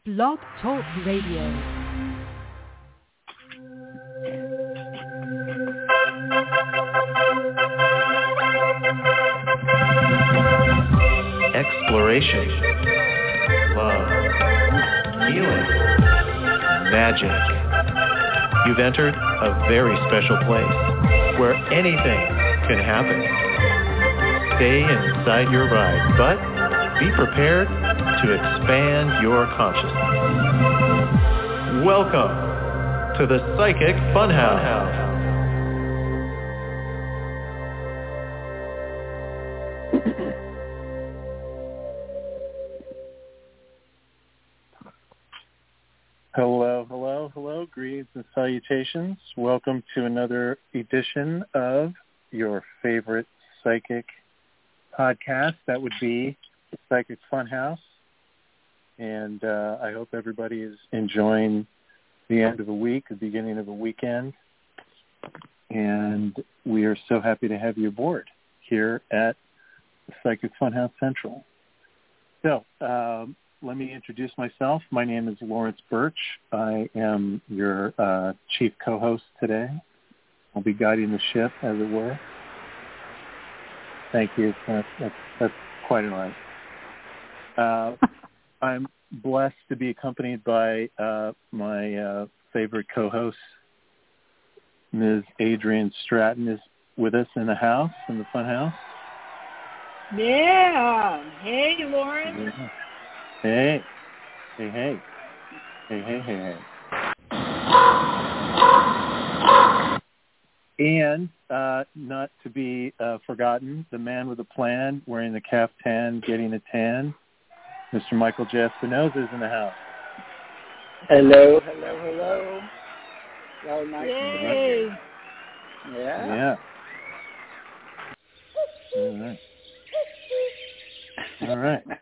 Blog Talk Radio. Exploration, love, healing, magic. You've entered a very special place where anything can happen. Stay inside your ride, but be prepared to expand your consciousness. Welcome to the Psychic Funhouse. Hello, greetings and salutations. Welcome to another edition of your favorite psychic podcast. That would be the Psychic Funhouse. And I hope everybody is enjoying the end of the week, the beginning of the weekend. And we are so happy to have you aboard here at the Psychic Funhouse Central. So, let me introduce myself. My name is Lawrence Birch. I am your chief co-host today. I'll be guiding the ship, as it were. Thank you. That's quite an honor. I'm blessed to be accompanied by my favorite co-host, Ms. Adrienne Stratton, is with us in the house, in the fun house. Yeah. Hey, Lawrence. Yeah. Hey. And not to be forgotten, the man with a plan, wearing the caftan, getting a tan, Mr. Michael J. Espinoza is in the house. Hello. So nice Yay. to meet you. Yeah. All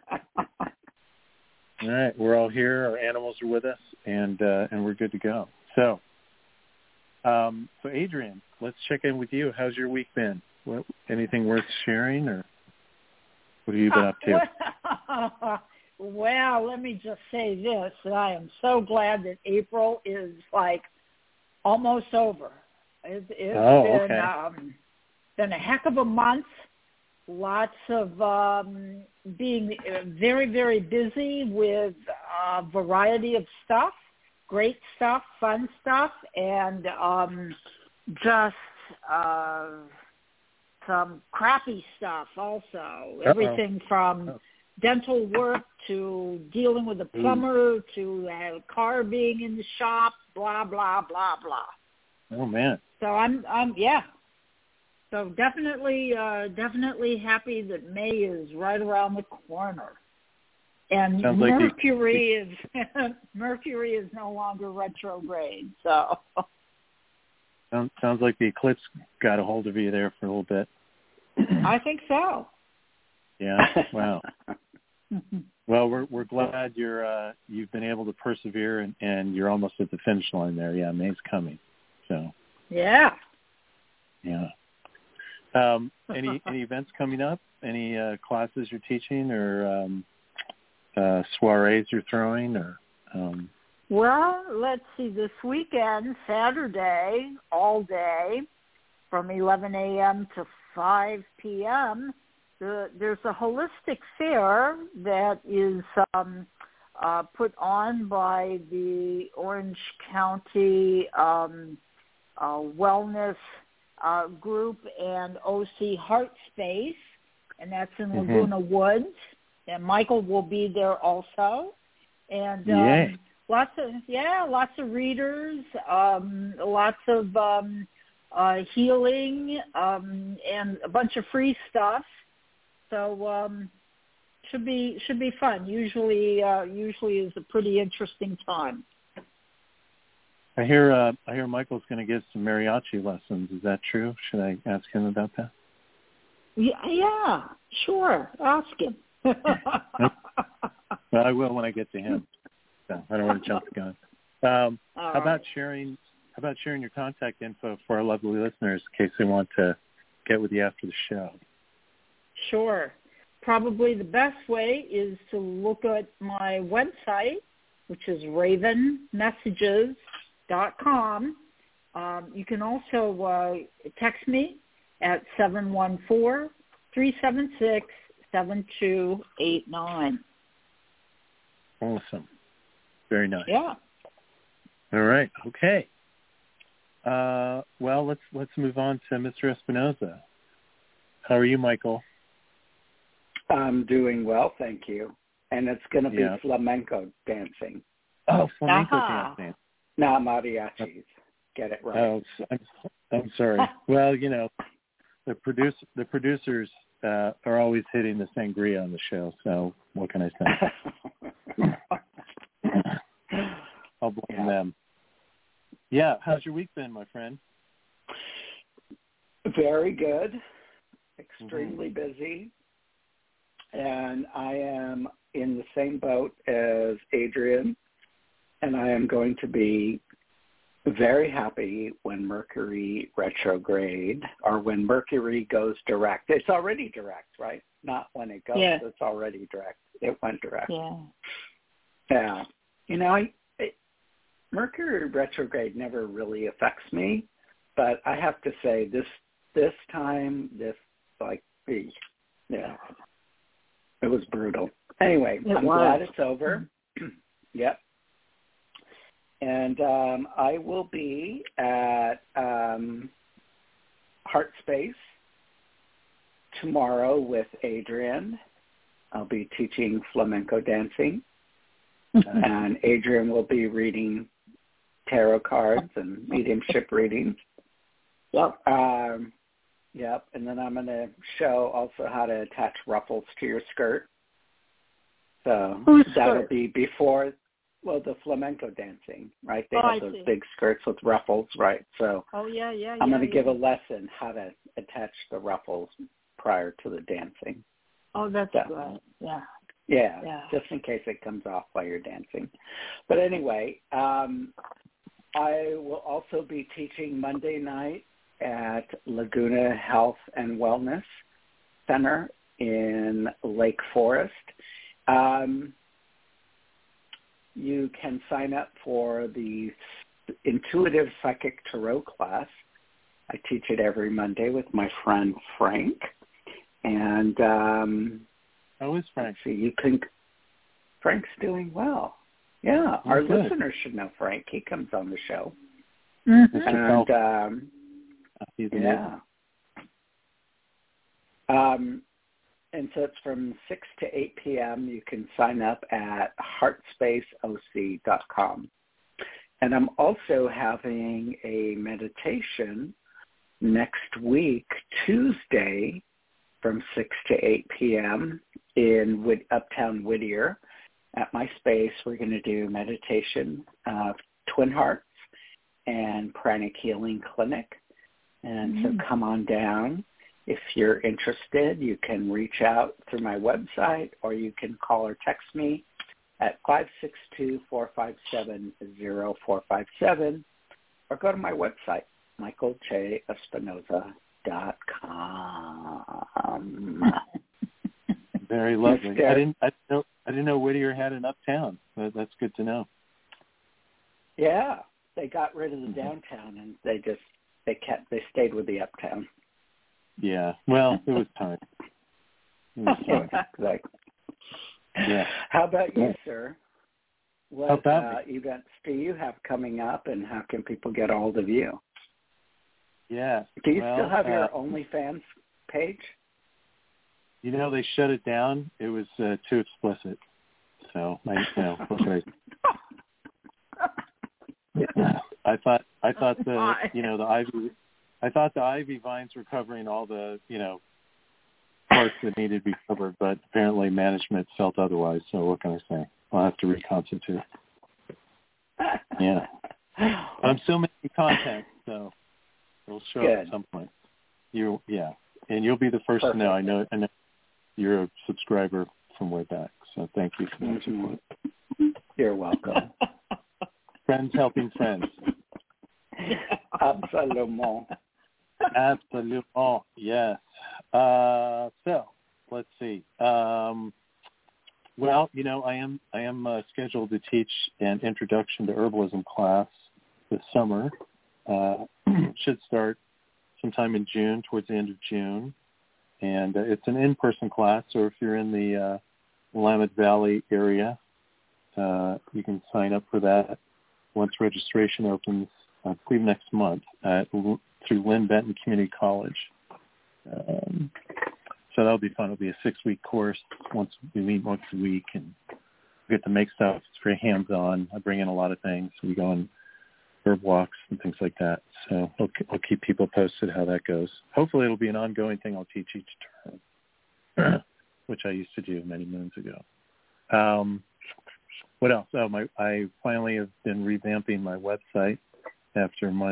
right. We're all here. Our animals are with us, and we're good to go. So Adrienne, let's check in with you. How's your week been? Anything worth sharing, or what have you been up to? Well, let me just say this, that I am so glad that April is almost over. It's been a heck of a month. Lots of being very, very busy with a variety of stuff, great stuff, fun stuff, and just some crappy stuff also. Everything from dental work to dealing with a plumber to a car being in the shop, blah, blah, blah, blah. Oh, man. So I'm So definitely happy that May is right around the corner, and Mercury is no longer retrograde. So sounds like the eclipse got a hold of you there for a little bit. I think so. Yeah. Wow. Well, we're glad you've been able to persevere and you're almost at the finish line there. Yeah, May's coming. So. Yeah. Yeah. Any events coming up? Any classes you're teaching, or soirees you're throwing, or? Well, let's see. This weekend, Saturday, all day, from 11 a.m. to 5 p.m., there's a holistic fair that is put on by the Orange County Wellness group and OC Heart Space, and that's in Laguna Woods. And Michael will be there also. And lots of readers, lots of healing, and a bunch of free stuff. So should be fun. Usually is a pretty interesting time. I hear Michael's going to give some mariachi lessons. Is that true? Should I ask him about that? Yeah, sure. Ask him. Well, I will when I get to him. So I don't want to jump the gun. How about sharing your contact info for our lovely listeners in case they want to get with you after the show? Sure. Probably the best way is to look at my website, which is ravenmessages.com. You can also text me at 714-376-7289. Awesome. Very nice. Yeah. All right. Okay. Well, let's move on to Mr. Espinoza. How are you, Michael? I'm doing well, thank you. And it's going to be flamenco dancing. Oh, flamenco dancing. Not mariachis. Get it right. Oh, I'm sorry. Well, the producers are always hitting the sangria on the show, so what can I say? I'll blame them. Yeah, how's your week been, my friend? Very good. Extremely busy. And I am in the same boat as Adrian, and I am going to be very happy when Mercury retrograde, or when Mercury goes direct. It's already direct, right? Not when it goes. Yeah. It's already direct. It went direct. Yeah. Mercury retrograde never really affects me, but I have to say this time, it was brutal. Anyway, I'm glad it's over. Yep. And I will be at Heart Space tomorrow with Adrian. I'll be teaching flamenco dancing. And Adrian will be reading tarot cards and mediumship readings. Yep. Yep. And then I'm going to show also how to attach ruffles to your skirt. So that'll be before, the flamenco dancing, right? They have those big skirts with ruffles, right? So I'm going to give a lesson how to attach the ruffles prior to the dancing. Oh, that's good. Yeah. Yeah, just in case it comes off while you're dancing. But anyway, I will also be teaching Monday night at Laguna Health and Wellness Center in Lake Forest. You can sign up for the Intuitive Psychic Tarot class. I teach it every Monday with my friend Frank. And how is Frank? Frank's doing well. Yeah, our listeners should know Frank. He comes on the show. Mm-hmm. And so it's from 6 to 8 p.m. You can sign up at heartspaceoc.com. And I'm also having a meditation next week, Tuesday, from 6 to 8 p.m. in Uptown Whittier. At my space, we're going to do meditation of Twin Hearts and Pranic Healing Clinic. And so come on down. If you're interested, you can reach out through my website, or you can call or text me at 562-457-0457, or go to my website, michaeljespinoza.com. Very lovely. I didn't know Whittier had an uptown. That's good to know. Yeah, they got rid of the downtown, and they stayed with the uptown. Yeah, well, it was time. Exactly. Yeah. How about you, sir? What events do you have coming up, and how can people get a hold of you? Yeah. Do you still have your OnlyFans page? They shut it down. It was too explicit. So what can I thought the Ivy vines were covering all the parts that needed to be covered, but apparently management felt otherwise. So what can I say? I'll have to reconstitute. Yeah, I'm still making content, so it'll show up at some point. And you'll be the first to know. I know you're a subscriber from way back, so thank you for that support. You're welcome. Friends helping friends. Absolument. Absolument, yes. So, let's see. Well, I am scheduled to teach an introduction to herbalism class this summer. Should start sometime in June, towards the end of June. And it's an in-person class, so if you're in the Willamette Valley area, you can sign up for that once registration opens, I believe next month, through Lynn Benton Community College. So that'll be fun. It'll be a 6-week course. We meet once a week and we get to make stuff. It's very hands-on. I bring in a lot of things. We go on herb walks and things like that. So I'll keep people posted how that goes. Hopefully it'll be an ongoing thing I'll teach each term, which I used to do many moons ago. What else? I finally have been revamping my website after much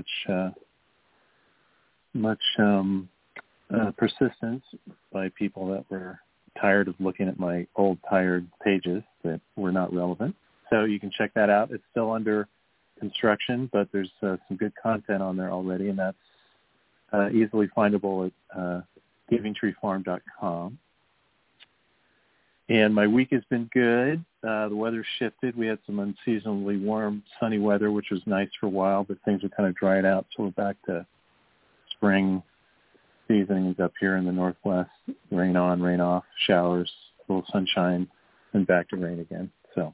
persistence by people that were tired of looking at my old tired pages that were not relevant. So you can check that out. It's still under construction, but there's some good content on there already, and that's easily findable at givingtreefarm.com. And my week has been good. The weather shifted. We had some unseasonably warm, sunny weather, which was nice for a while, but things are kind of dried out, so we're back to spring seasonings up here in the Northwest. Rain on, rain off, showers, a little sunshine, and back to rain again. So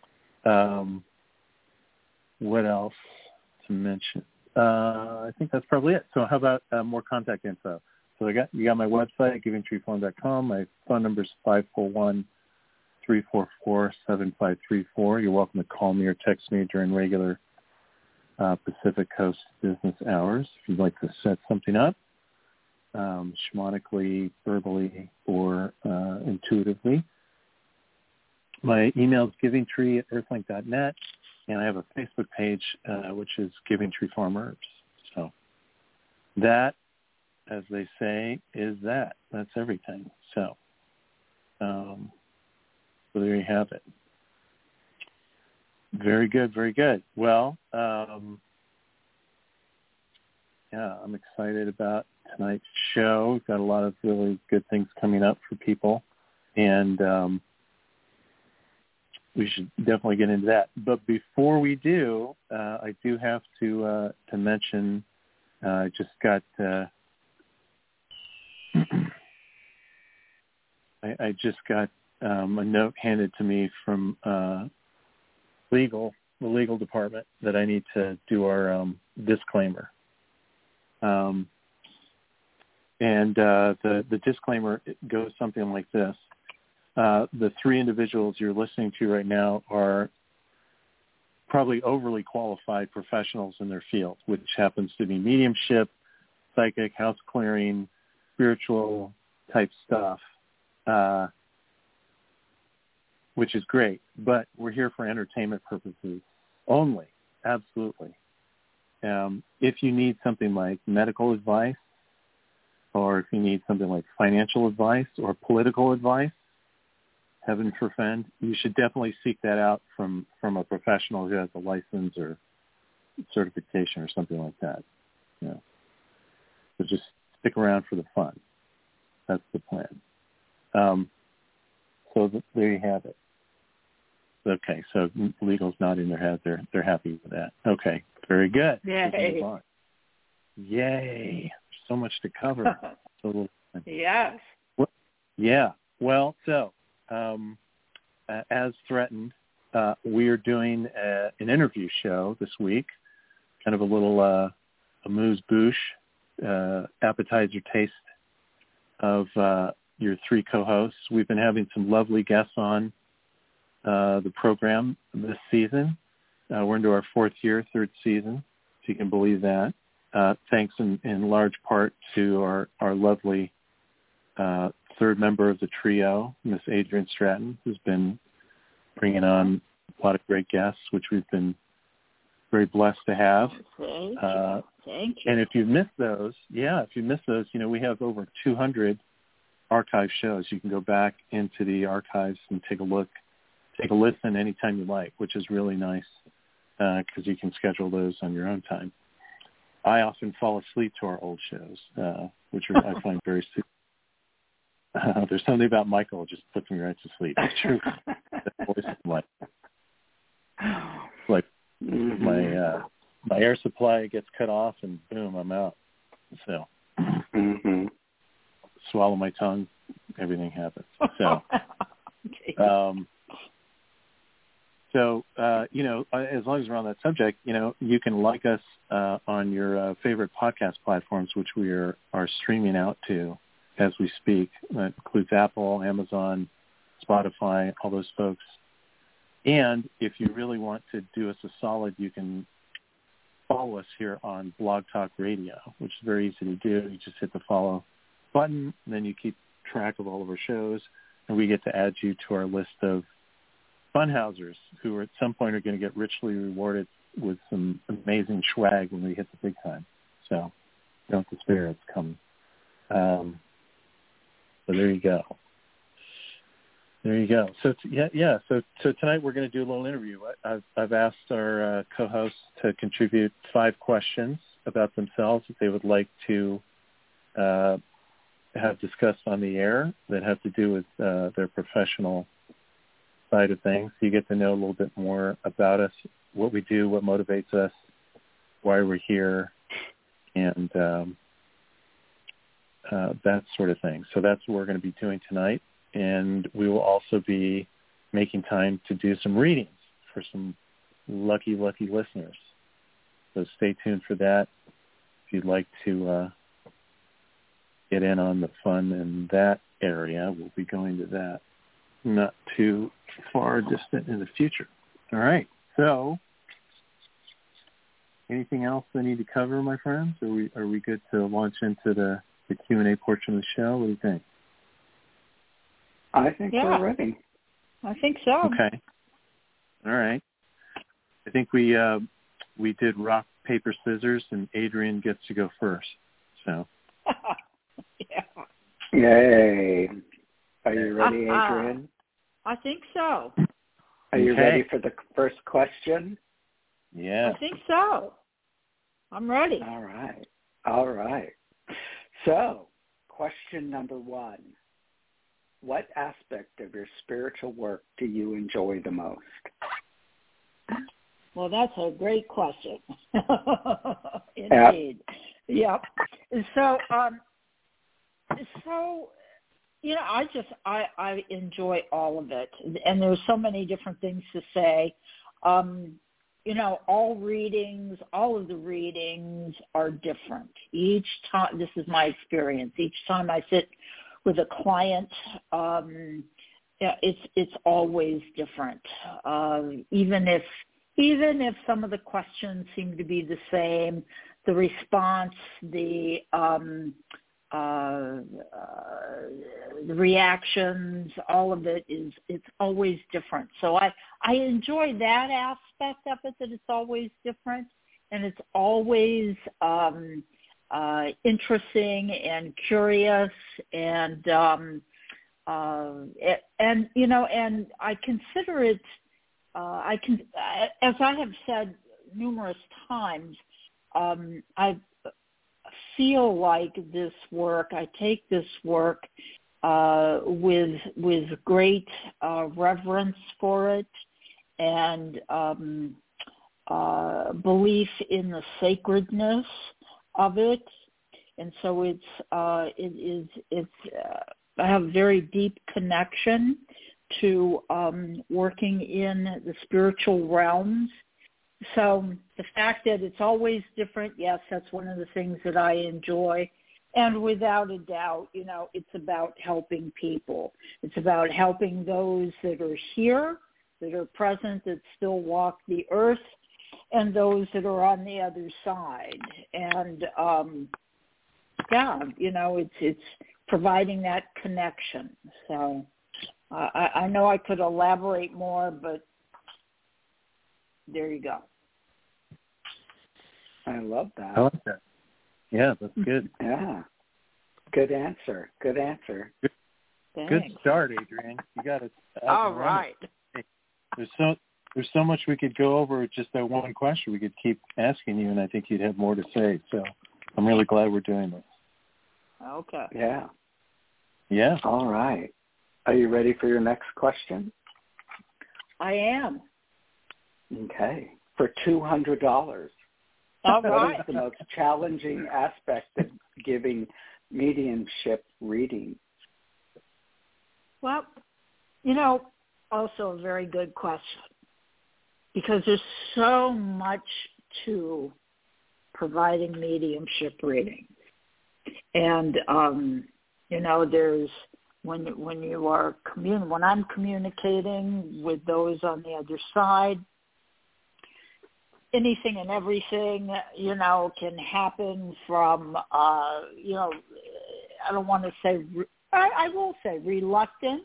what else to mention? I think that's probably it. So how about more contact info? So you got my website, givingtreefarm.com. My phone number is 541-344-7534. You're welcome to call me or text me during regular Pacific Coast business hours if you'd like to set something up, shamanically, verbally, or intuitively. My email is givingtree@earthlink.net, and I have a Facebook page, which is Giving Tree Farm Herbs. So that, as they say, is that. That's everything. So there you have it. Very good, very good. Well, I'm excited about tonight's show. We've got a lot of really good things coming up for people, and we should definitely get into that. But before we do, I do have to mention I just got I just got a note handed to me from the legal department that I need to do our disclaimer. And the disclaimer goes something like this. The three individuals you're listening to right now are probably overly qualified professionals in their field, which happens to be mediumship, psychic, house clearing, spiritual type stuff, which is great. But we're here for entertainment purposes only, absolutely. If you need something like medical advice, or if you need something like financial advice or political advice, heaven forfend, you should definitely seek that out from a professional who has a license or certification or something like that. You know. So just stick around for the fun. That's the plan. So there you have it. Okay, so legal's nodding their head. They're happy with that. Okay, very good. Yay. Yay. So much to cover. Yes. Well, yeah. Well, so as threatened, we are doing an interview show this week, kind of a little amuse-bouche, appetizer taste of your three co-hosts. We've been having some lovely guests on the program this season. We're into our fourth year, third season, if you can believe that. Thanks in large part to our lovely third member of the trio, Miss Adrienne Stratton, who's been bringing on a lot of great guests, which we've been very blessed to have. Thank you. And if you missed those, we have over 200 archive shows. You can go back into the archives and take a listen anytime you like, which is really nice because you can schedule those on your own time. I often fall asleep to our old shows, which I find very soothing. There's something about Michael that just puts me right to sleep. It's true. The voice is like my air supply gets cut off and boom, I'm out. So swallow my tongue, everything happens. So, as long as we're on that subject, you can like us on your favorite podcast platforms, which we are streaming out to as we speak. That includes Apple, Amazon, Spotify, all those folks. And if you really want to do us a solid, you can follow us here on Blog Talk Radio, which is very easy to do. You just hit the follow button, and then you keep track of all of our shows, and we get to add you to our list of funhousers who are at some point are going to get richly rewarded with some amazing swag when we hit the big time. So don't despair, it's coming. So there you go. So So tonight we're going to do a little interview. I've asked our co-hosts to contribute 5 questions about themselves that they would like to have discussed on the air that have to do with their professional side of things. So you get to know a little bit more about us, what we do, what motivates us, why we're here, and that sort of thing. So that's what we're going to be doing tonight. And we will also be making time to do some readings for some lucky listeners. So stay tuned for that. If you'd like to get in on the fun in that area, we'll be going to that not too far distant in the future. All right. So anything else I need to cover, my friends? Are we good to launch into the Q&A portion of the show? What do you think? I think we're ready. I think so. Okay. All right. I think we did rock, paper, scissors, and Adrian gets to go first. So. Yay. Are you ready, Adrian? I think so. Are you ready for the first question? Yeah. I think so. I'm ready. All right. So, question number 1. What aspect of your spiritual work do you enjoy the most? Well, that's a great question. Indeed. Yep. So, I enjoy all of it, and there's so many different things to say. All of the readings are different. Each time, this is my experience. Each time I sit with a client, it's always different. Even if some of the questions seem to be the same, the response, the reactions, all of it's always different. So I enjoy that aspect of it, that it's always different, and it's always interesting and curious, and I consider it. As I have said numerous times, I feel like this work. I take this work with great reverence for it, and belief in the sacredness of it, and so I have a very deep connection to working in the spiritual realms. So the fact that it's always different, yes, that's one of the things that I enjoy. And without a doubt, it's about helping people. It's about helping those that are here, that are present, that still walk the earth, and those that are on the other side. And, it's providing that connection. So I know I could elaborate more, but there you go. I love that. I like that. Yeah, that's good. Yeah. Good answer. Thanks. Good start, Adrian. You got it. All right. There's so much we could go over with just that one question. We could keep asking you, and I think you'd have more to say. So I'm really glad we're doing this. Okay. Yeah. Yeah. All right. Are you ready for your next question? I am. Okay. For $200. All What right. is the most challenging aspect of giving mediumship readings? Well, also a very good question, because there's so much to providing mediumship readings. And, there's when you are when I'm communicating with those on the other side, anything and everything, can happen from, I don't want to say, I will say reluctance,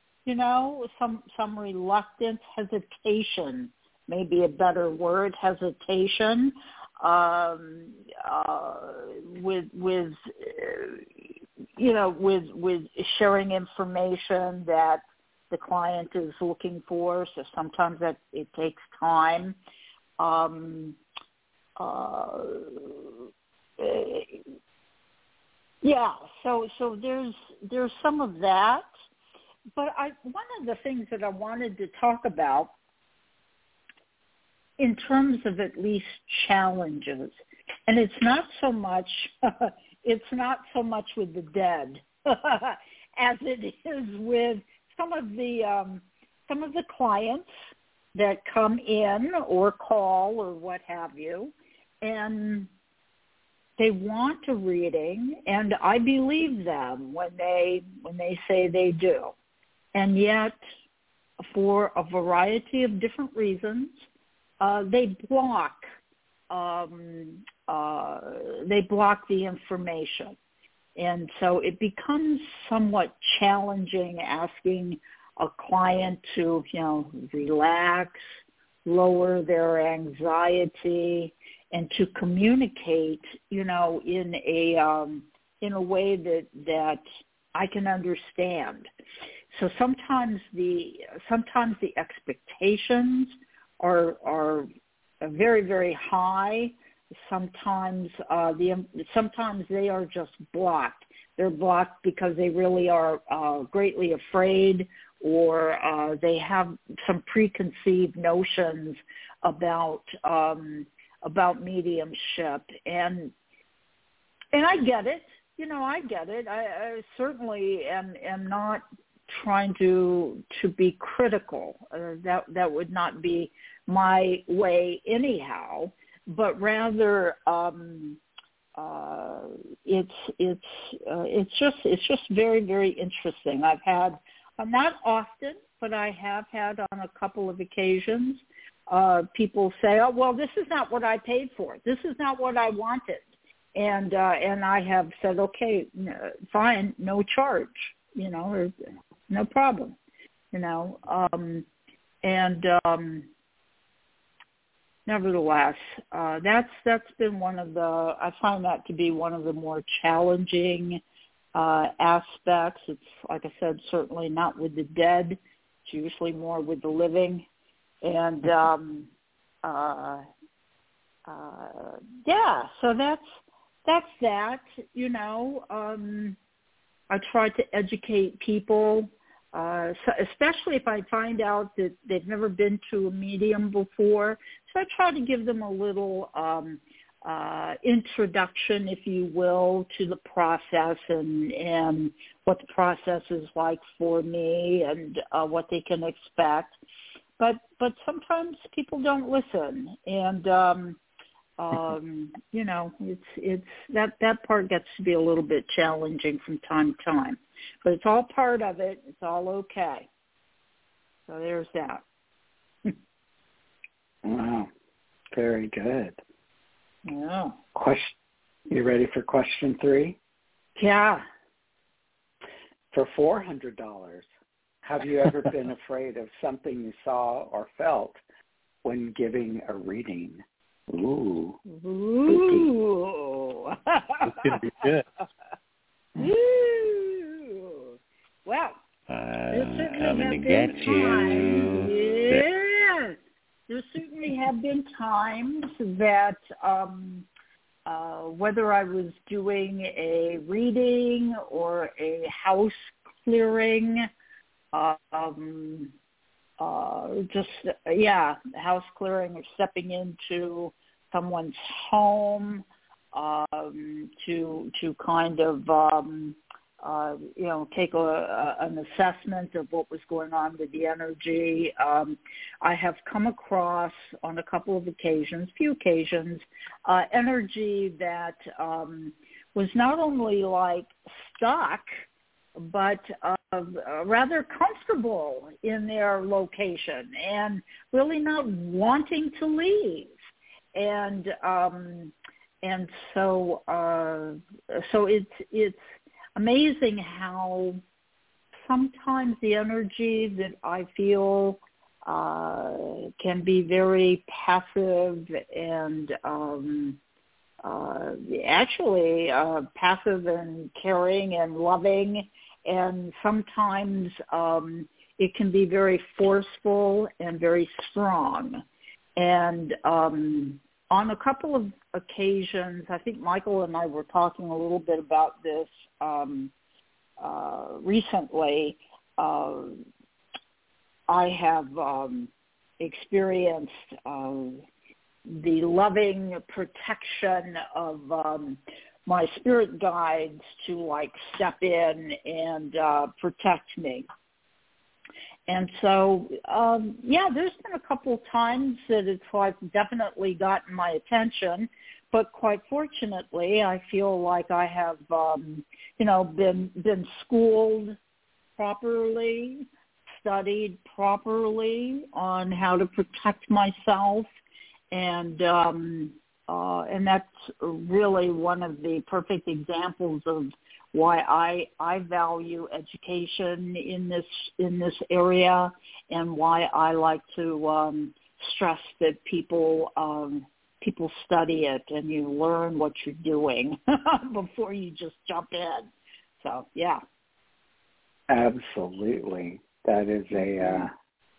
some reluctance, hesitation, maybe a better word, hesitation, with sharing information that the client is looking for. So sometimes that it takes time. So there's some of that, but one of the things that I wanted to talk about in terms of at least challenges, and it's not so much with the dead as it is with some of the clients that come in or call or what have you, and they want a reading, and I believe them when they say they do. And yet, for a variety of different reasons, they block the information. And so it becomes somewhat challenging asking a client to, relax, lower their anxiety, and to communicate, in a way that I can understand. So sometimes the expectations are very, very high. Sometimes they are just blocked. They're blocked because they really are greatly afraid, or they have some preconceived notions about mediumship, and I get it. I get it. I certainly am not trying to be critical. That would not be my way anyhow. But rather, it's just very, very interesting. I've had, not often, but I have had on a couple of occasions, people say, "Oh, well, this is not what I paid for. This is not what I wanted," and I have said, "Okay, fine, no charge, or no problem, Nevertheless, that's been I find that to be one of the more challenging aspects. It's, like I said, certainly not with the dead. It's usually more with the living. And, so that's that, I try to educate people, so especially if I find out that they've never been to a medium before. So I try to give them a little introduction, if you will, to the process and what the process is like for me and what they can expect. But sometimes people don't listen, and it's that part gets to be a little bit challenging from time to time. But it's all part of it. It's all okay. So there's that. Wow. Very good. Yeah. You ready for question 3? Yeah. For $400, have you ever been afraid of something you saw or felt when giving a reading? Ooh. Ooh. This could be good. Ooh. Well, there coming to get you. Yes. There certainly have been times that whether I was doing a reading or a house clearing, house clearing or stepping into someone's home to kind of take an assessment of what was going on with the energy. I have come across on a couple of occasions, energy that was not only like stuck, but rather comfortable in their location and really not wanting to leave. And so it's amazing how sometimes the energy that I feel can be very passive and passive and caring and loving, and sometimes it can be very forceful and very strong. And on a couple of occasions, I think Michael and I were talking a little bit about this recently. I have experienced the loving protection of my spirit guides to like step in and protect me. And so, there's been a couple of times that it's like definitely gotten my attention, but quite fortunately, I feel like I have, been schooled properly, studied properly on how to protect myself, and that's really one of the perfect examples of why I value education in this area, and why I like to stress that people study it and you learn what you're doing before you just jump in. So yeah, absolutely, that is a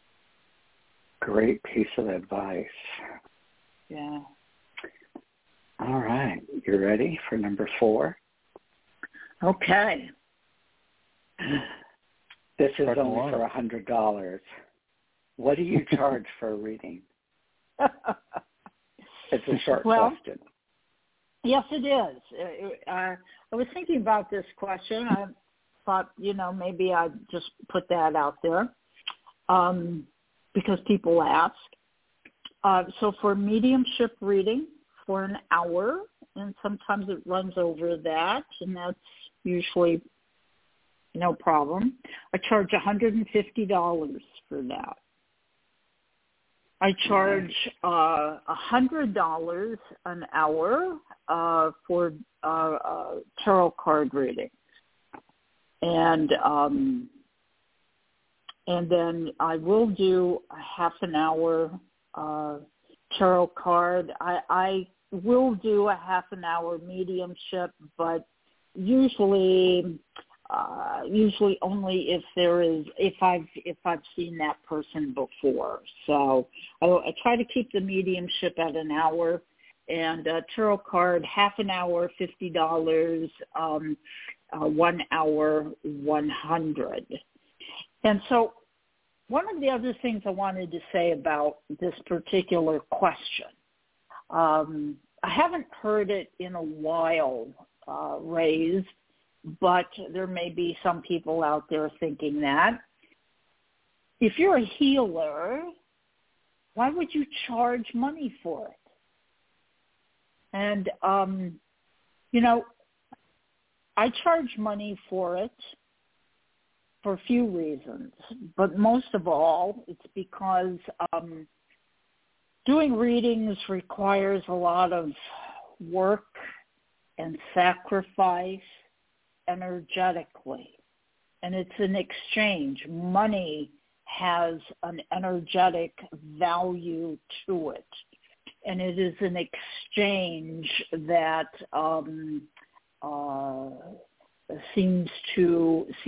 great piece of advice. Yeah. All right, you ready for number 4? Okay. This is only for $100. What do you charge for a reading? It's a short question. Yes, it is. I was thinking about this question. I thought, maybe I'd just put that out there because people ask. So for mediumship reading for an hour, and sometimes it runs over that, and that's usually no problem. I charge $150 for that. I charge $100 an hour for tarot card reading, and then I will do a half an hour tarot card. I will do a half an hour mediumship, but usually only if I've seen that person before. So I try to keep the mediumship at an hour, and tarot card half an hour $50, 1 hour $100. And so one of the other things I wanted to say about this particular question, I haven't heard it in a while raised, but there may be some people out there thinking that. If you're a healer, why would you charge money for it? And, I charge money for it for a few reasons, but most of all, it's because doing readings requires a lot of work and sacrifice energetically, and it's an exchange. Money has an energetic value to it, and it is an exchange that seems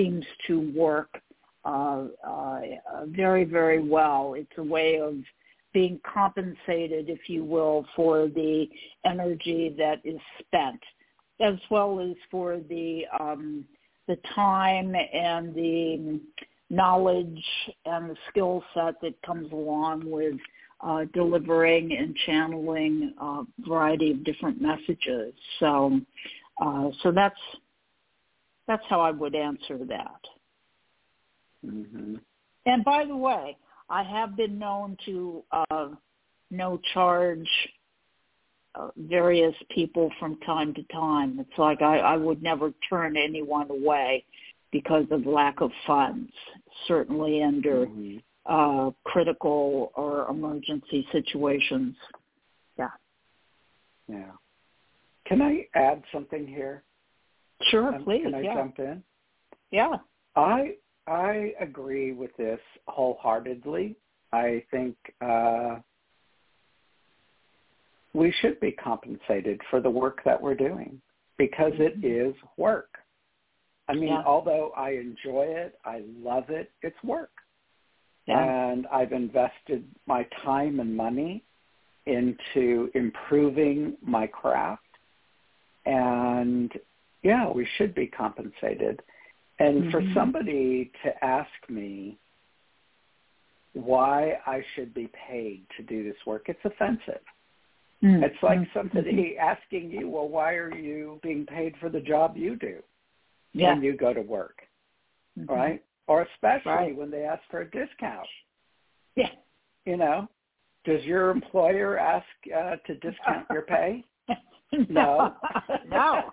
to work very, very well. It's a way of being compensated, if you will, for the energy that is spent, as well as for the time and the knowledge and the skill set that comes along with delivering and channeling a variety of different messages. So that's how I would answer that. Mm-hmm. And by the way, I have been known to no charge various people from time to time. It's like I would never turn anyone away because of lack of funds, certainly under critical or emergency situations. Yeah. Yeah. Can I add something here? Sure, please. Can I jump in? Yeah. I agree with this wholeheartedly. I think we should be compensated for the work that we're doing because it is work. I mean, although I enjoy it, I love it, it's work. Yeah. And I've invested my time and money into improving my craft. And, yeah, we should be compensated. And for somebody to ask me why I should be paid to do this work, it's offensive. It's like somebody asking you, well, why are you being paid for the job you do when you go to work, right? Or especially when they ask for a discount. Yeah. You know, does your employer ask to discount your pay? No. No.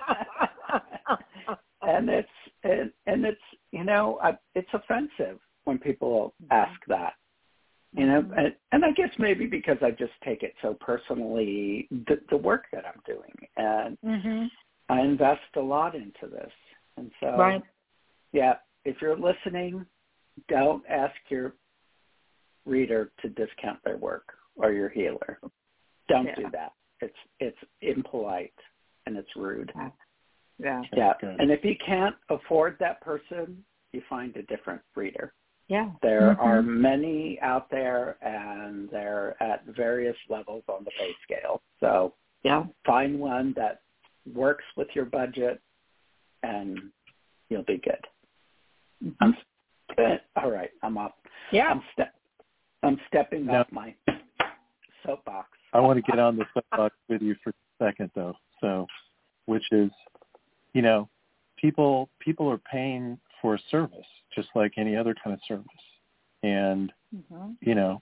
And it's you know, it's offensive when people ask that, you know, and I guess maybe because I just take it so personally, the work that I'm doing, and I invest a lot into this, and so yeah, if you're listening, don't ask your reader to discount their work or your healer. Don't do that. It's impolite and it's rude. Yeah. And if you can't afford that person, you find a different reader. Yeah. There are many out there, and they're at various levels on the pay scale. So find one that works with your budget, and you'll be good. All right, I'm off. Yeah. I'm stepping off my soapbox. I want to get on the soapbox with you for a second, though. So, which is, you know, people are paying for a service just like any other kind of service. And, you know,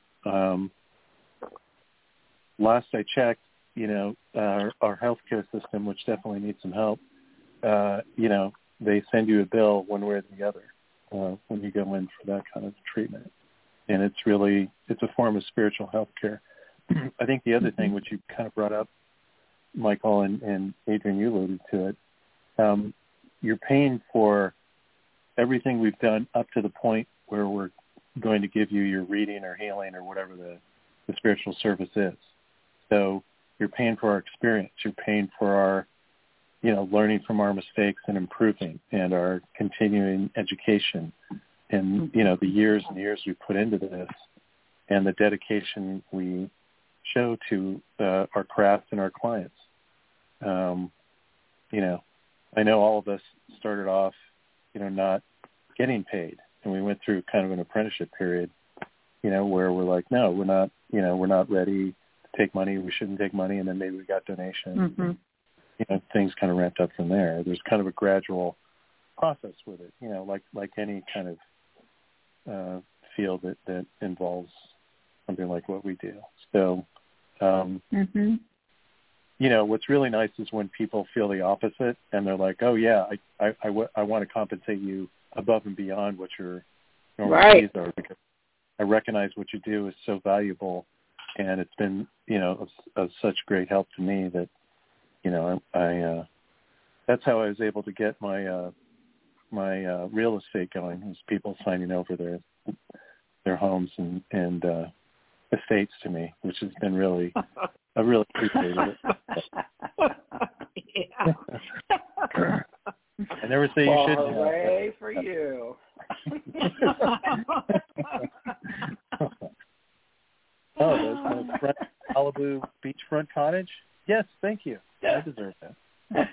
last I checked, you know, our healthcare system, which definitely needs some help, you know, they send you a bill one way or the other when you go in for that kind of treatment. And it's a form of spiritual healthcare. I think the other thing, which you kind of brought up, Michael and Adrian, you alluded to it, you're paying for everything we've done up to the point where we're going to give you your reading or healing or whatever the spiritual service is. So you're paying for our experience. You're paying for our, you know, learning from our mistakes and improving, and our continuing education, and, you know, the years and years we put into this, and the dedication we show to our craft and our clients. You know, I know all of us started off, you know, not getting paid, and we went through kind of an apprenticeship period, you know, where we're like, no, we're not ready to take money. We shouldn't take money, and then maybe we got donations. You know, things kind of ramped up from there. There's kind of a gradual process with it, you know, like any kind of field that involves something like what we do. So, you know, what's really nice is when people feel the opposite, and they're like, oh, yeah, I want to compensate you above and beyond what your normal fees are, because I recognize what you do is so valuable, and it's been, you know, of such great help to me that, you know, I that's how I was able to get my real estate going, was people signing over their homes and estates to me, which has been really, I really appreciated it. I never say you shouldn't. Hooray for you. Oh, Malibu beachfront cottage? Yes, thank you. I deserve that.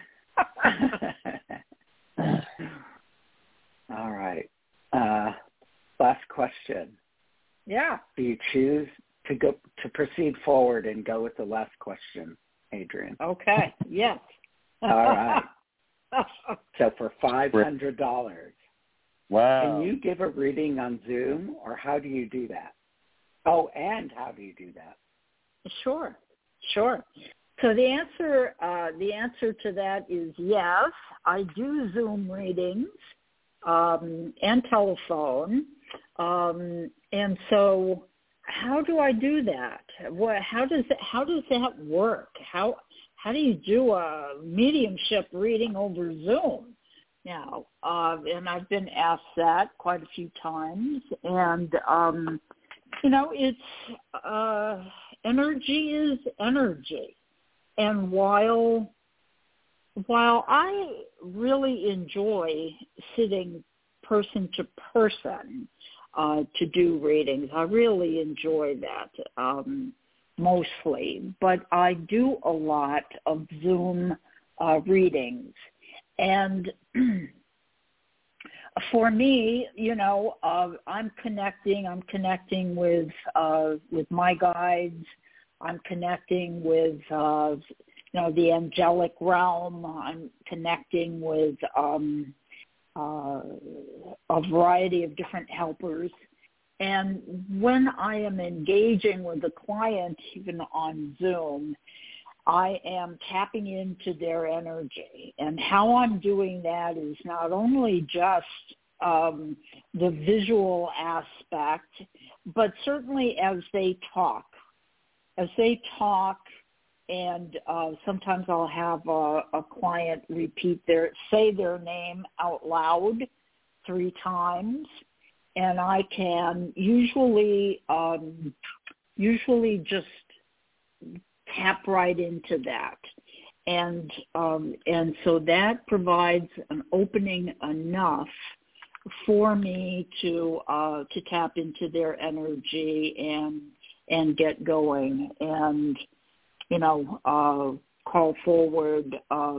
All right. Last question. Yeah. Do you choose to proceed forward and go with the last question, Adrienne? Okay. Yes. All right. So for $500. Wow. Can you give a reading on Zoom, or how do you do that? Oh, and how do you do that? Sure. So the answer to that is yes. I do Zoom readings and telephone. And so, how do I do that? How does that work? How do you do a mediumship reading over Zoom? Now, and I've been asked that quite a few times, and it's energy is energy, and while I really enjoy sitting person to person to do readings, I really enjoy that mostly, but I do a lot of Zoom readings. And for me, I'm connecting with my guides. I'm connecting with, the angelic realm. I'm connecting with a variety of different helpers. And when I am engaging with a client, even on Zoom, I am tapping into their energy. And how I'm doing that is not only just the visual aspect, but certainly as they talk. And sometimes I'll have a client say their name out loud 3 times, and I can usually just tap right into that, and so that provides an opening enough for me to tap into their energy and get going, and call forward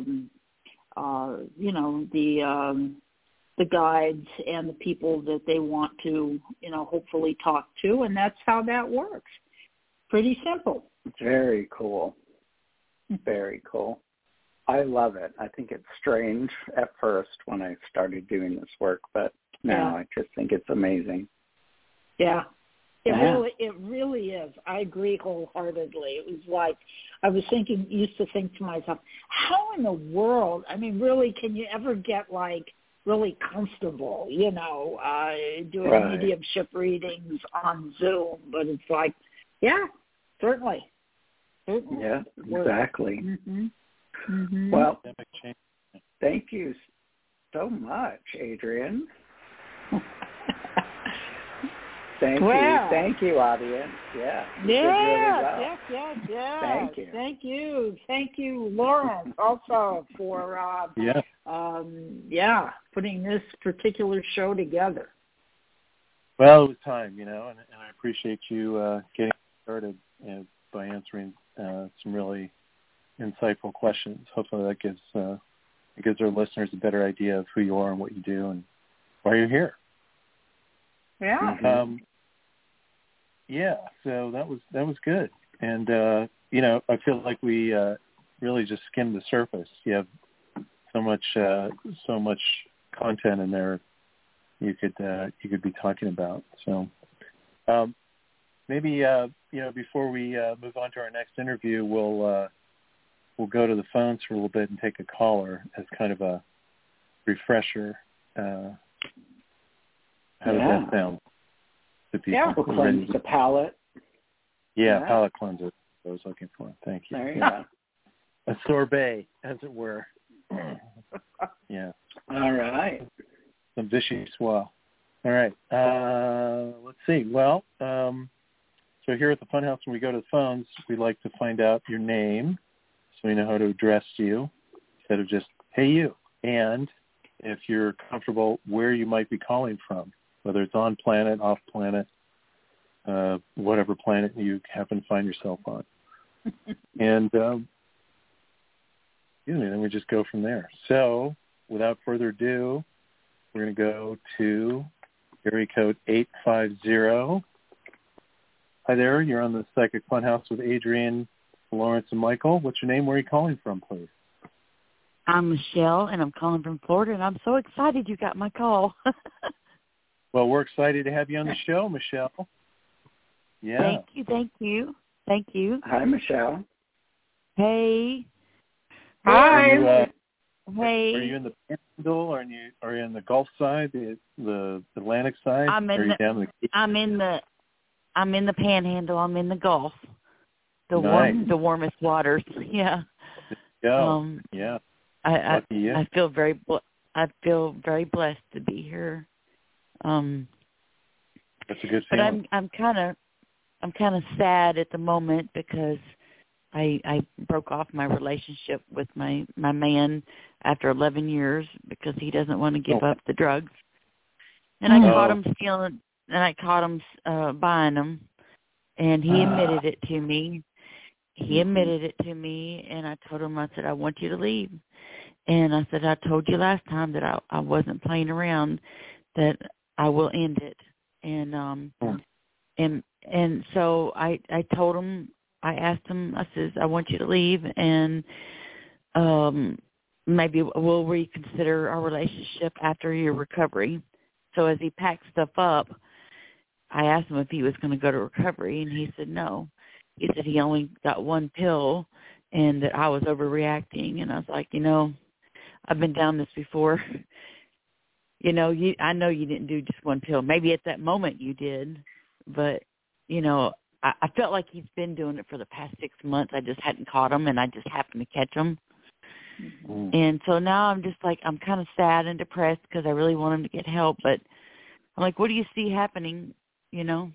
the guides and the people that they want to hopefully talk to, and that's how that works. Pretty simple. Very cool. Very cool. I love it. I think it's strange at first when I started doing this work, but now I just think it's amazing. Yeah. It really is. I agree wholeheartedly. It was like I used to think to myself, how in the world, really, can you ever get really comfortable, doing mediumship readings on Zoom? But it's like, yeah, certainly. Yeah, exactly. Mm-hmm. Mm-hmm. Well, thank you so much, Adrienne. Thank you, audience. Yeah. Yes. Thank you. Thank you, Lauren, also for putting this particular show together. Well, it was time, and I appreciate you getting started by answering some really insightful questions. Hopefully that gives our listeners a better idea of who you are and what you do and why you're here. Yeah. So that was good. And I feel like we really just skimmed the surface. You have so much content in there you could be talking about. So maybe before we move on to our next interview, we'll go to the phones for a little bit and take a caller as kind of a refresher. How does that sound? Cleanse the palate. Palate cleanser. I was looking for. Thank you. There you go. A sorbet, as it were. Yeah. All right. Some vichyssoise. All right. Let's see. Well, so here at the Funhouse, when we go to the phones, we like to find out your name so we know how to address you instead of just, hey, you. And if you're comfortable, where you might be calling from, whether it's on planet, off planet, whatever planet you happen to find yourself on. And then we just go from there. So without further ado, we're going to go to area code 850. Hi there. You're on the Psychic Funhouse with Adrienne, Lawrence, and Michael. What's your name? Where are you calling from, please? I'm Michelle, and I'm calling from Florida, and I'm so excited you got my call. Well, we're excited to have you on the show, Michelle. Yeah. Thank you. Hi, Michelle. Hey. Hi. Hey. Are you in the Panhandle, or are you in the Gulf side, the Atlantic side? I'm in the Panhandle. I'm in the Gulf. The warmest waters. Yeah. Yeah. I feel very blessed to be here. That's a good But feeling. I'm kind of sad at the moment because I broke off my relationship with my man after 11 years because he doesn't want to give up the drugs. And I caught him stealing, and I caught him buying them, and he admitted it to me. And I told him, I said, I want you to leave. And I said, I told you last time that I wasn't playing around, that I will end it. And so I told him, I asked him, I says, I want you to leave, and maybe we'll reconsider our relationship after your recovery. So as he packed stuff up, I asked him if he was going to go to recovery, and he said no. He said he only got one pill and that I was overreacting. And I was like, I've been down this before. I know you didn't do just one pill. Maybe at that moment you did, but, I felt like he's been doing it for the past 6 months. I just hadn't caught him, and I just happened to catch him. Mm-hmm. And so now I'm just like, I'm kind of sad and depressed because I really want him to get help. But I'm like, what do you see happening, Y'all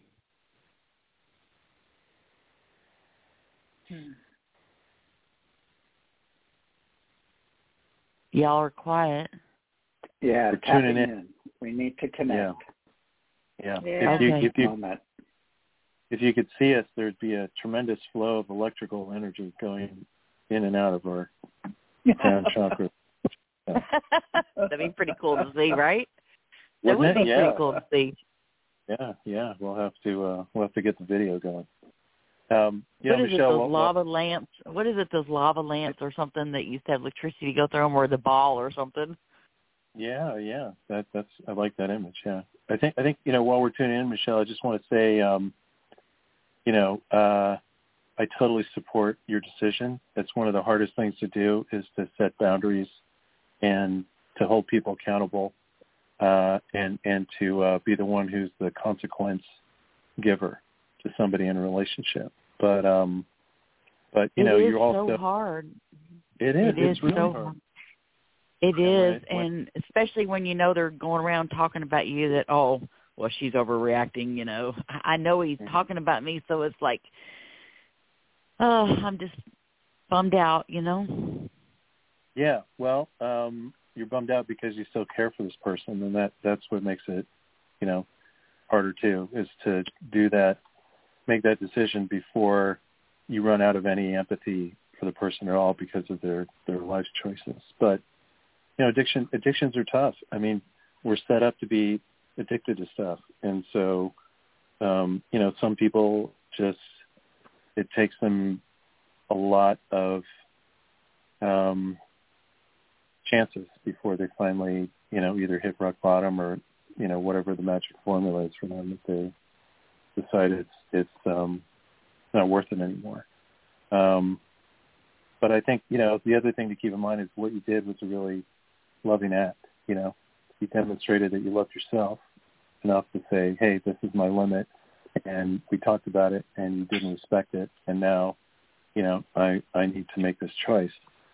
are quiet. Yeah, we're tuning in. We need to connect. Yeah. Okay. If you could see us, there'd be a tremendous flow of electrical energy going in and out of our crown chakra. Yeah. That'd be pretty cool to see, right? That would be pretty cool to see. Yeah. We'll have to get the video going. What is Michelle, it? Those lava lamps? What is it? Those lava lamps or something that used to have electricity go through them, or the ball or something? Yeah. That's I like that image. Yeah. I think while we're tuning in, Michelle, I just want to say, I totally support your decision. That's one of the hardest things to do, is to set boundaries and to hold people accountable, and to be the one who's the consequence giver to somebody in a relationship. But you're also so hard. It is. It's really so hard. It is, and especially when they're going around talking about you that, oh, well, she's overreacting, I know he's talking about me, so it's like, oh, I'm just bummed out, Yeah, well, you're bummed out because you still care for this person, and that's what makes it, harder too, is to do that, make that decision before you run out of any empathy for the person at all because of their life choices. But addictions are tough. I mean, we're set up to be addicted to stuff. And so, some people just, it takes them a lot of chances before they finally, either hit rock bottom or, whatever the magic formula is for them, that they decide it's not worth it anymore. But I think, the other thing to keep in mind is what you did was a really loving act. You demonstrated that you loved yourself enough to say, hey, this is my limit, and we talked about it, and you didn't respect it, and now, I need to make this choice.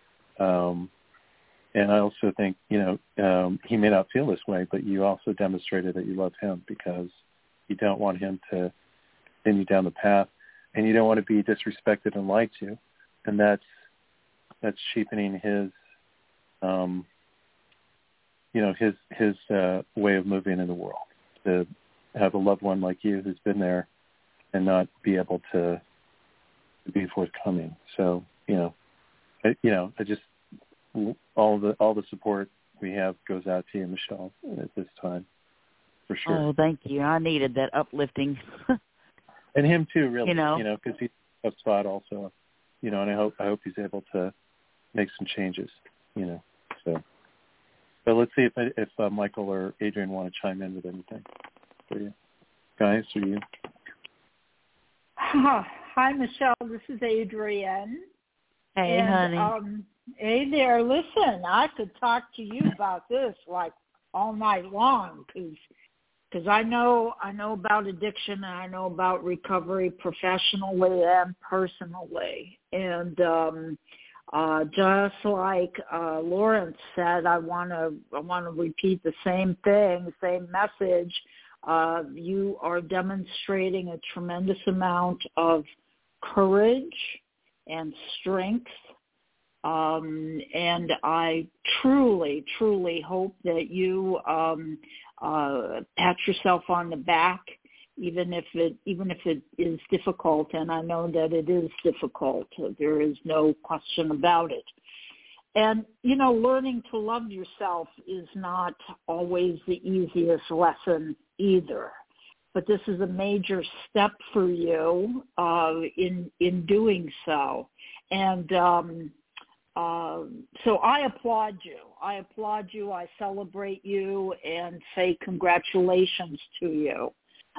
And I also think, he may not feel this way, but you also demonstrated that you love him, because you don't want him to continue down the path, and you don't want to be disrespected and lied to, and that's cheapening his his way of moving in the world, to have a loved one like you who's been there and not be able to to be forthcoming. So, I just all the support we have goes out to you, Michelle, at this time, for sure. Oh, thank you. I needed that uplifting. And him too, really. Because he's a tough spot also. And I hope he's able to make some changes. So let's see if Michael or Adrian want to chime in with anything for you, guys, or you. Hi, Michelle. This is Adrienne. Hey, honey. Hey there. Listen, I could talk to you about this like all night long because I know about addiction and I know about recovery professionally and personally. And just like Lawrence said, I want to repeat the same thing, same message. You are demonstrating a tremendous amount of courage and strength. And I truly, truly hope that you pat yourself on the back, even if it is difficult. And I know that it is difficult. There is no question about it. And, learning to love yourself is not always the easiest lesson either. But this is a major step for you in doing so. And so I applaud you. I celebrate you and say congratulations to you.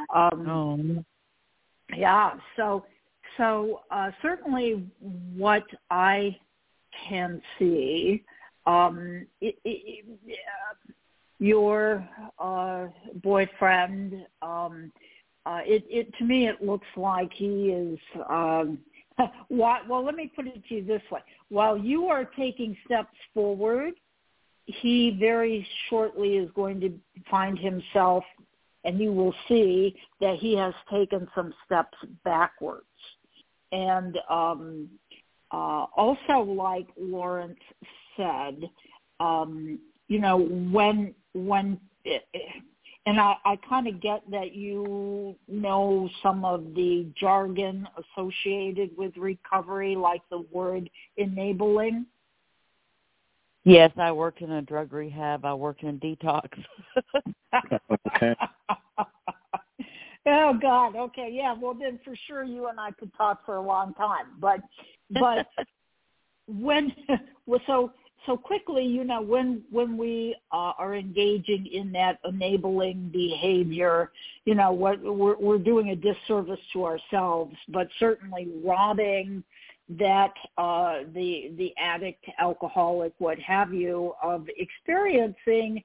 Yeah. So certainly what I can see, your boyfriend, to me it looks like he is. Well, let me put it to you this way. While you are taking steps forward, he very shortly is going to find himself, and you will see that he has taken some steps backwards. And also, like Lawrence said, when and I kind of get that you know some of the jargon associated with recovery, like the word enabling. Yes, I work in a drug rehab. I work in detox. Okay. Oh, God. Okay, yeah. Well, then for sure you and I could talk for a long time. But So quickly, when we are engaging in that enabling behavior, what we're doing a disservice to ourselves, but certainly robbing that the addict, alcoholic, what have you, of experiencing,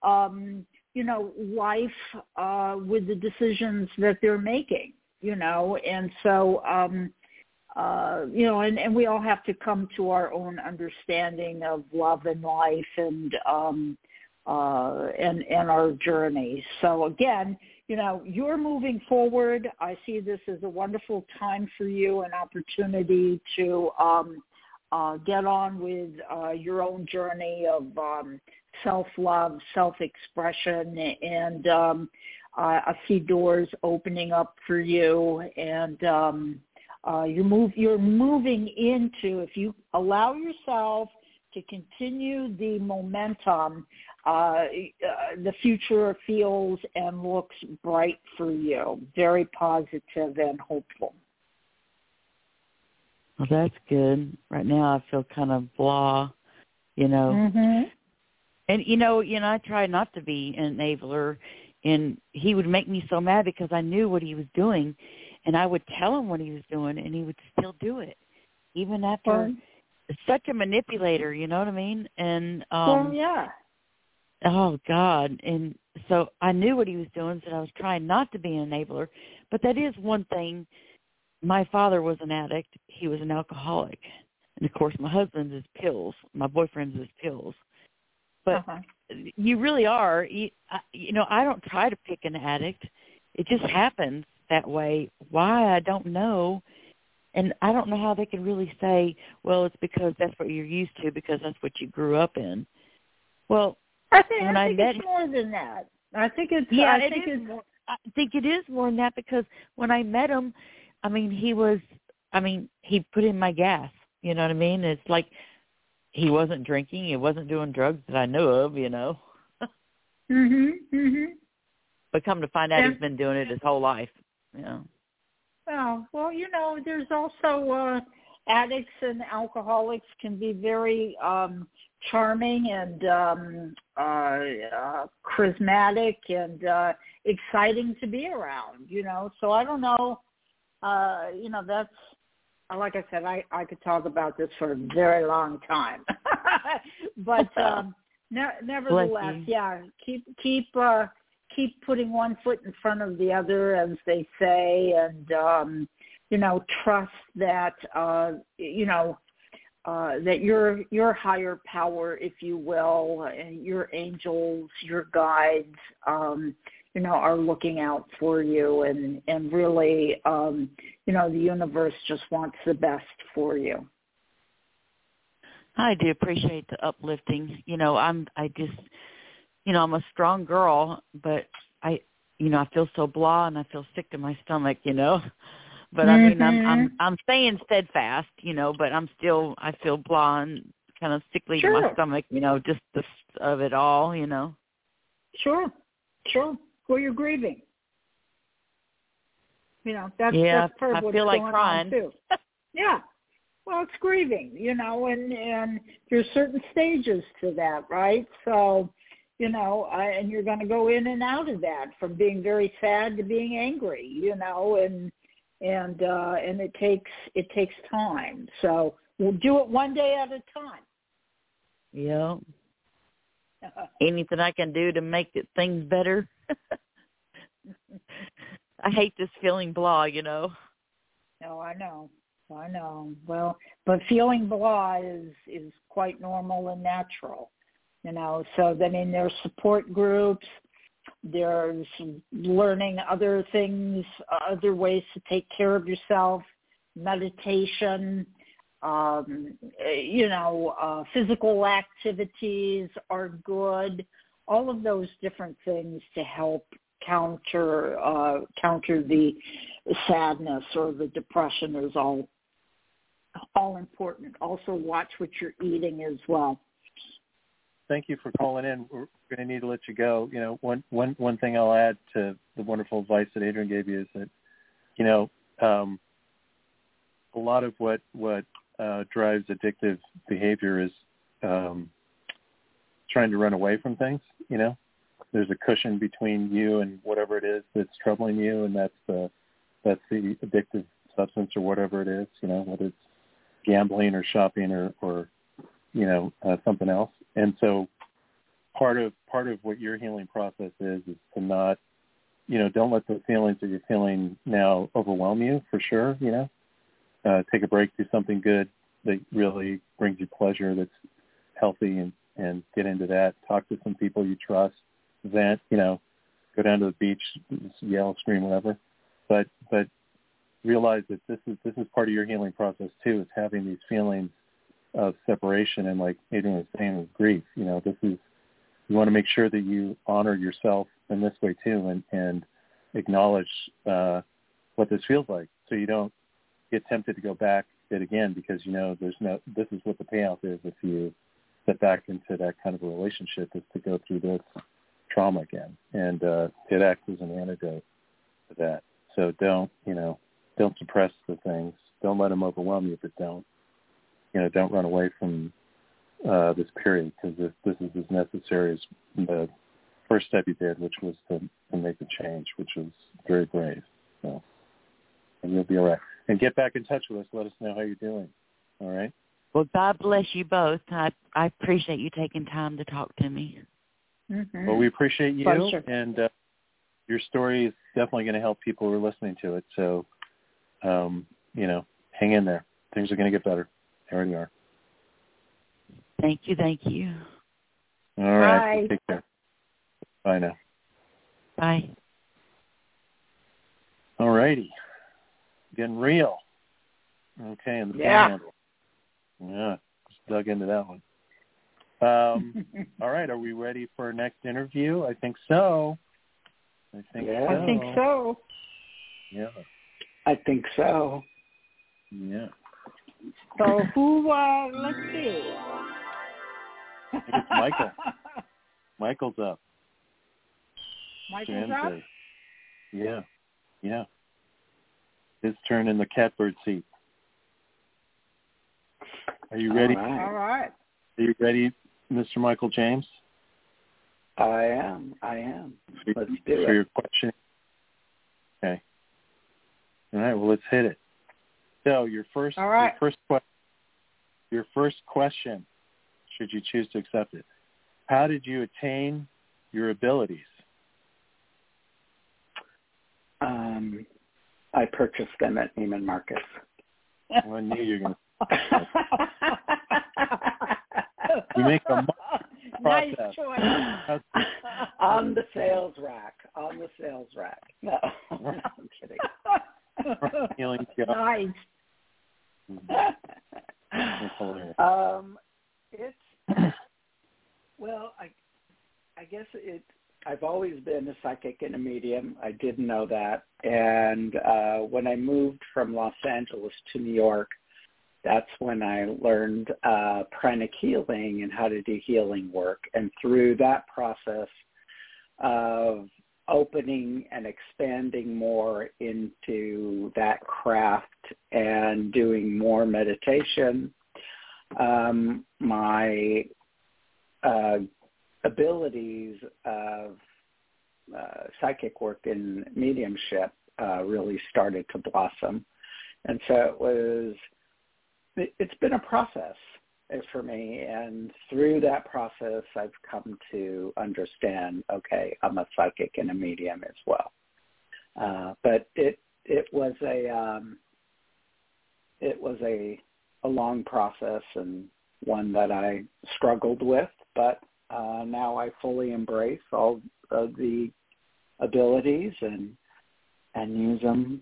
life with the decisions that they're making, and so. And we all have to come to our own understanding of love and life and our journey. So again, you're moving forward. I see this as a wonderful time for you, an opportunity to get on with your own journey of self-love, self-expression, and I see doors opening up for you, and you're moving into, if you allow yourself to continue the momentum, the future feels and looks bright for you, very positive and hopeful. Well, that's good. Right now I feel kind of blah, Mm-hmm. And, I try not to be an enabler, and he would make me so mad because I knew what he was doing. And I would tell him what he was doing, and he would still do it, even after such a manipulator. You know what I mean? And yeah. Oh God! And so I knew what he was doing, so I was trying not to be an enabler. But that is one thing. My father was an addict; he was an alcoholic, and of course, my husband's is pills. My boyfriend's is pills. But you really are. I don't try to pick an addict; it just happens that way. Why, I don't know. And I don't know how they can really say, well, it's because that's what you're used to, because that's what you grew up in. Well, I think it's more than that. I think it is more than that, because when I met him, I mean, he was I mean, he put in my gas. You know what I mean? It's like he wasn't drinking. He wasn't doing drugs that I knew of, you know. But come to find out, he's been doing it his whole life, you know. Oh, well, you know, there's also addicts and alcoholics can be very charming and charismatic and exciting to be around, you know. So I don't know, you know, that's, like I said, I could talk about this for a very long time. But nevertheless, yeah, keep putting one foot in front of the other, as they say, and you know, trust that you know, that your higher power, if you will, and your angels, your guides, you know, are looking out for you, and really, you know, the universe just wants the best for you. I do appreciate the uplifting. You know, I just, you know, I'm a strong girl, but I feel so blah and I feel sick to my stomach, you know. But I mean, I'm staying steadfast, you know, but I feel blah and kind of sickly to my stomach, you know, just of it all, you know. Sure. Well, you're grieving. You know, that's part of what's feel like going crying on too. Yeah. Well, it's grieving, you know, and there's certain stages to that, right? So, you know, and you're going to go in and out of that, from being very sad to being angry, you know, and it takes time. So we'll do it one day at a time. Yeah. Anything I can do to make things better. I hate this feeling blah, you know. No, I know. Well, but feeling blah is quite normal and natural, you know. So, I mean, there's support groups, there's learning other things, other ways to take care of yourself, meditation, you know, physical activities are good. All of those different things to help counter the sadness or the depression is all important. Also, watch what you're eating as well. Thank you for calling in. We're going to need to let you go. You know, one thing I'll add to the wonderful advice that Adrian gave you is that, you know, a lot of what drives addictive behavior is trying to run away from things. You know, there's a cushion between you and whatever it is that's troubling you, and that's the addictive substance or whatever it is. You know, whether it's gambling or shopping or you know, something else. And so part of what your healing process is to not, you know, don't let the feelings that you're feeling now overwhelm you, for sure, you know. Take a break, do something good that really brings you pleasure, that's healthy, and get into that. Talk to some people you trust, vent, you know, go down to the beach, yell, scream, whatever. But realize that this is part of your healing process too, is having these feelings of separation, and like Adrian was saying, with grief. You know, you want to make sure that you honor yourself in this way too, and acknowledge what this feels like, so you don't get tempted to go back it again, because you know this is what the payoff is if you step back into that kind of a relationship, is to go through this trauma again, and it acts as an antidote to that. So don't suppress the things, don't let them overwhelm you, but don't run away from this period, because this is as necessary as the first step you did, which was to make the change, which was very brave. So, and you'll be all right. And get back in touch with us. Let us know how you're doing. All right? Well, God bless you both. I appreciate you taking time to talk to me. Mm-hmm. Well, we appreciate you, pleasure. And your story is definitely going to help people who are listening to it. So, you know, hang in there. Things are going to get better. They already are. Thank you. All right. Bye. Take care. Bye now. Bye. All righty. Getting real. Okay, and the handle. Yeah, just dug into that one. All right, are we ready for our next interview? I think so. I think so. Yeah. I think so. Yeah. So who? Let's see. I think it's Michael. Michael's up. Michael's up? Yeah. Yeah. His turn in the catbird seat. Are you ready? All right. Are you ready, Mr. Michael James? I am. Let's do it. For your question. Okay. All right. Well, let's hit it. So your first question, should you choose to accept it, how did you attain your abilities? I purchased them at Neiman Marcus. Well, I knew you were going to. You make a nice process. choice. On the sales rack. No, I'm kidding. Nice. Well, I guess I've always been a psychic and a medium. I didn't know that. And when I moved from Los Angeles to New York, that's when I learned pranic healing and how to do healing work. And through that process of opening and expanding more into that craft and doing more meditation, my abilities of psychic work and mediumship really started to blossom. And so it's been a process for me, and through that process I've come to understand, okay, I'm a psychic and a medium as well. But it was a long process, and one that I struggled with, but now I fully embrace all of the abilities and use them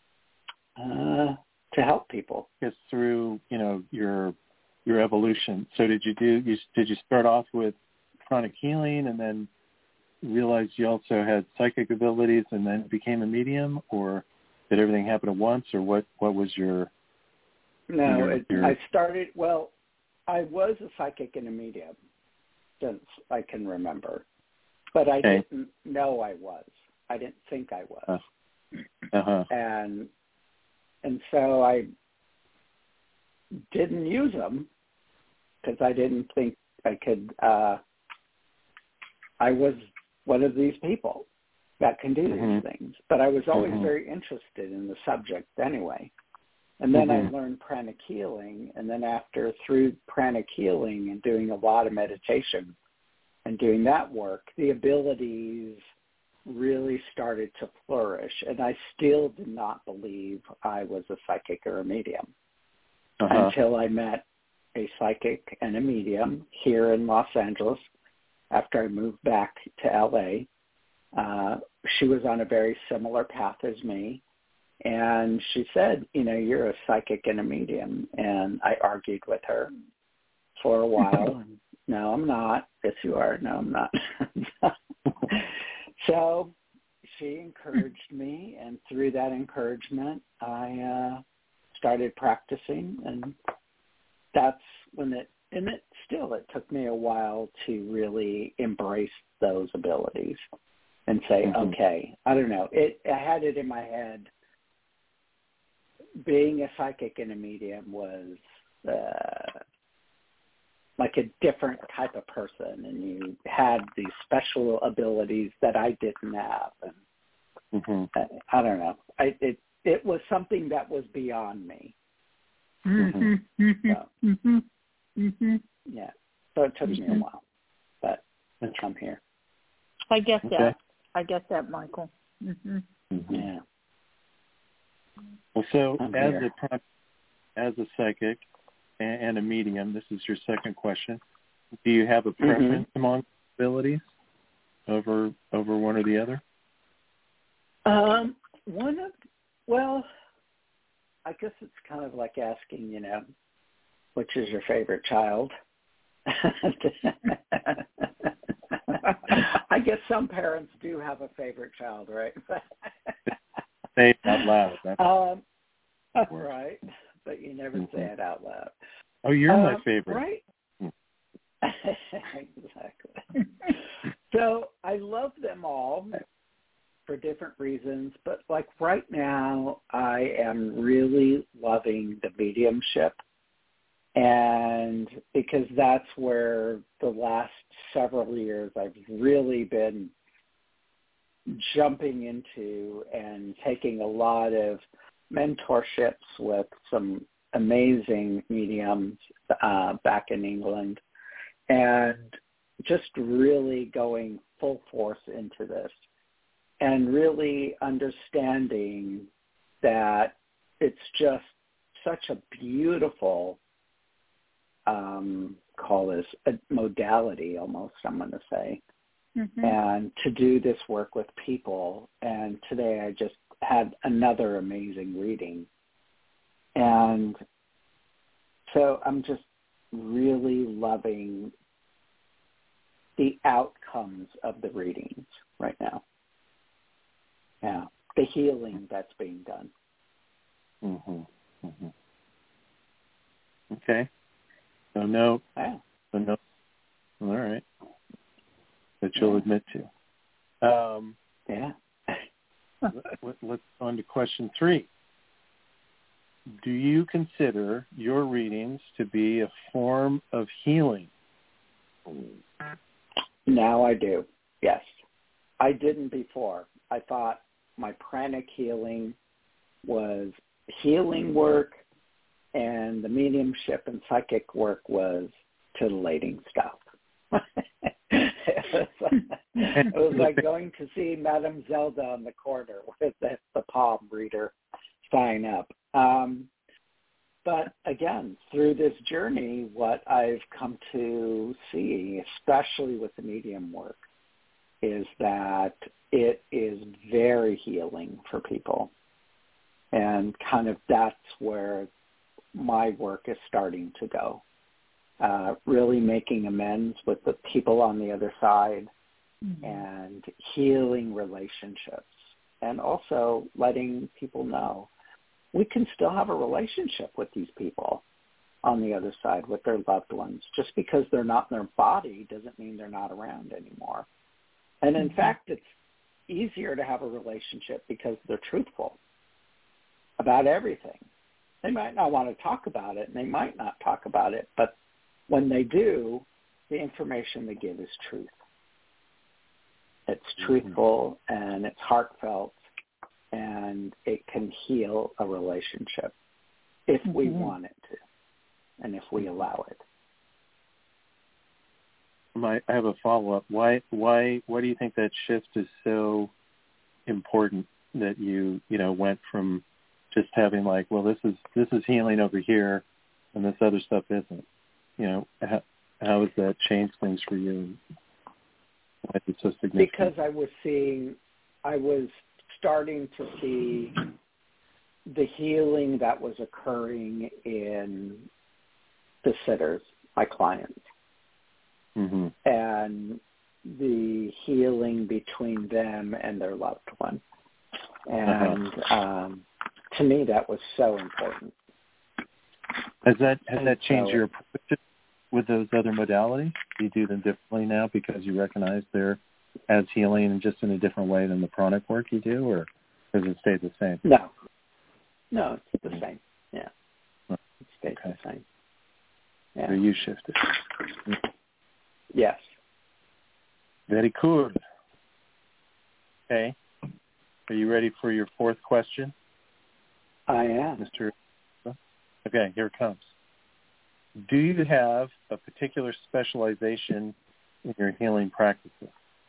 to help people. It's through your evolution. So did you start off with pranic healing and then realized you also had psychic abilities and then became a medium, or did everything happen at once, or what was your? No, I started. Well, I was a psychic and a medium since I can remember, but I didn't know I was. I didn't think I was. And so I didn't use them because I didn't think I could. I was one of these people that can do these things, but I was always very interested in the subject anyway. And then I learned pranic healing, and then through pranic healing and doing a lot of meditation and doing that work, the abilities really started to flourish. And I still did not believe I was a psychic or a medium until I met a psychic and a medium here in Los Angeles after I moved back to LA. She was on a very similar path as me. And she said, you're a psychic and a medium. And I argued with her for a while. No, I'm not. Yes, you are. No, I'm not. So she encouraged me, and through that encouragement, I started practicing. And that's when it took me a while to really embrace those abilities and say, okay, I don't know. I had it in my head. Being a psychic and a medium was like a different type of person, and you had these special abilities that I didn't have. And I don't know. It was something that was beyond me. Yeah. So it took me a while, but I'm here. I get that. I get that, Michael. Yeah. Well, so as a psychic and a medium, this is your second question. Do you have a preference among abilities over one or the other? Well, I guess it's kind of like asking, which is your favorite child? I guess some parents do have a favorite child, right? Say it out loud. Right. but you never say it out loud. Oh, you're my favorite. Right. Exactly. So I love them all for different reasons, but like right now I am really loving the mediumship, and because that's where the last several years I've really been jumping into and taking a lot of mentorships with some amazing mediums back in England, and just really going full force into this and really understanding that it's just such a beautiful, call this a modality almost, I'm going to say, and to do this work with people. And today I just had another amazing reading. And so I'm just really loving the outcomes of the readings right now. Yeah, the healing that's being done. Okay. So no. Yeah. So no. All right. That you'll admit to. Yeah. Let's go on to question 3. Do you consider your readings to be a form of healing? Now I do, yes. I didn't before. I thought my pranic healing was healing work, and the mediumship and psychic work was titillating stuff. It was like going to see Madame Zelda on the corner with the palm reader sign up. But again, through this journey, what I've come to see, especially with the medium work, is that it is very healing for people. And kind of that's where my work is starting to go. Really making amends with the people on the other side and healing relationships, and also letting people know we can still have a relationship with these people on the other side, with their loved ones. Just because they're not in their body doesn't mean they're not around anymore. And in fact, it's easier to have a relationship because they're truthful about everything. They might not want to talk about it, and they might not talk about it, but when they do, the information they give is truth. It's truthful, and it's heartfelt, and it can heal a relationship if we want it to, and if we allow it. I have a follow-up. Why do you think that shift is so important, that you went from just having like, well, this is healing over here, and this other stuff isn't? How has that changed things for you? Why is it so significant? Because I was starting to see the healing that was occurring in the sitters, my clients, and the healing between them and their loved one. And to me, that was so important. Has that changed your approach with those other modalities? Do you do them differently now because you recognize they're as healing and just in a different way than the pranic work you do, or does it stay the same? No, it's the same. Yeah, it stays the same. Yeah. So you shifted. Yes. Very cool. Okay. Are you ready for your 4th question? I am. Mr. Okay, here it comes. Do you have a particular specialization in your healing practices?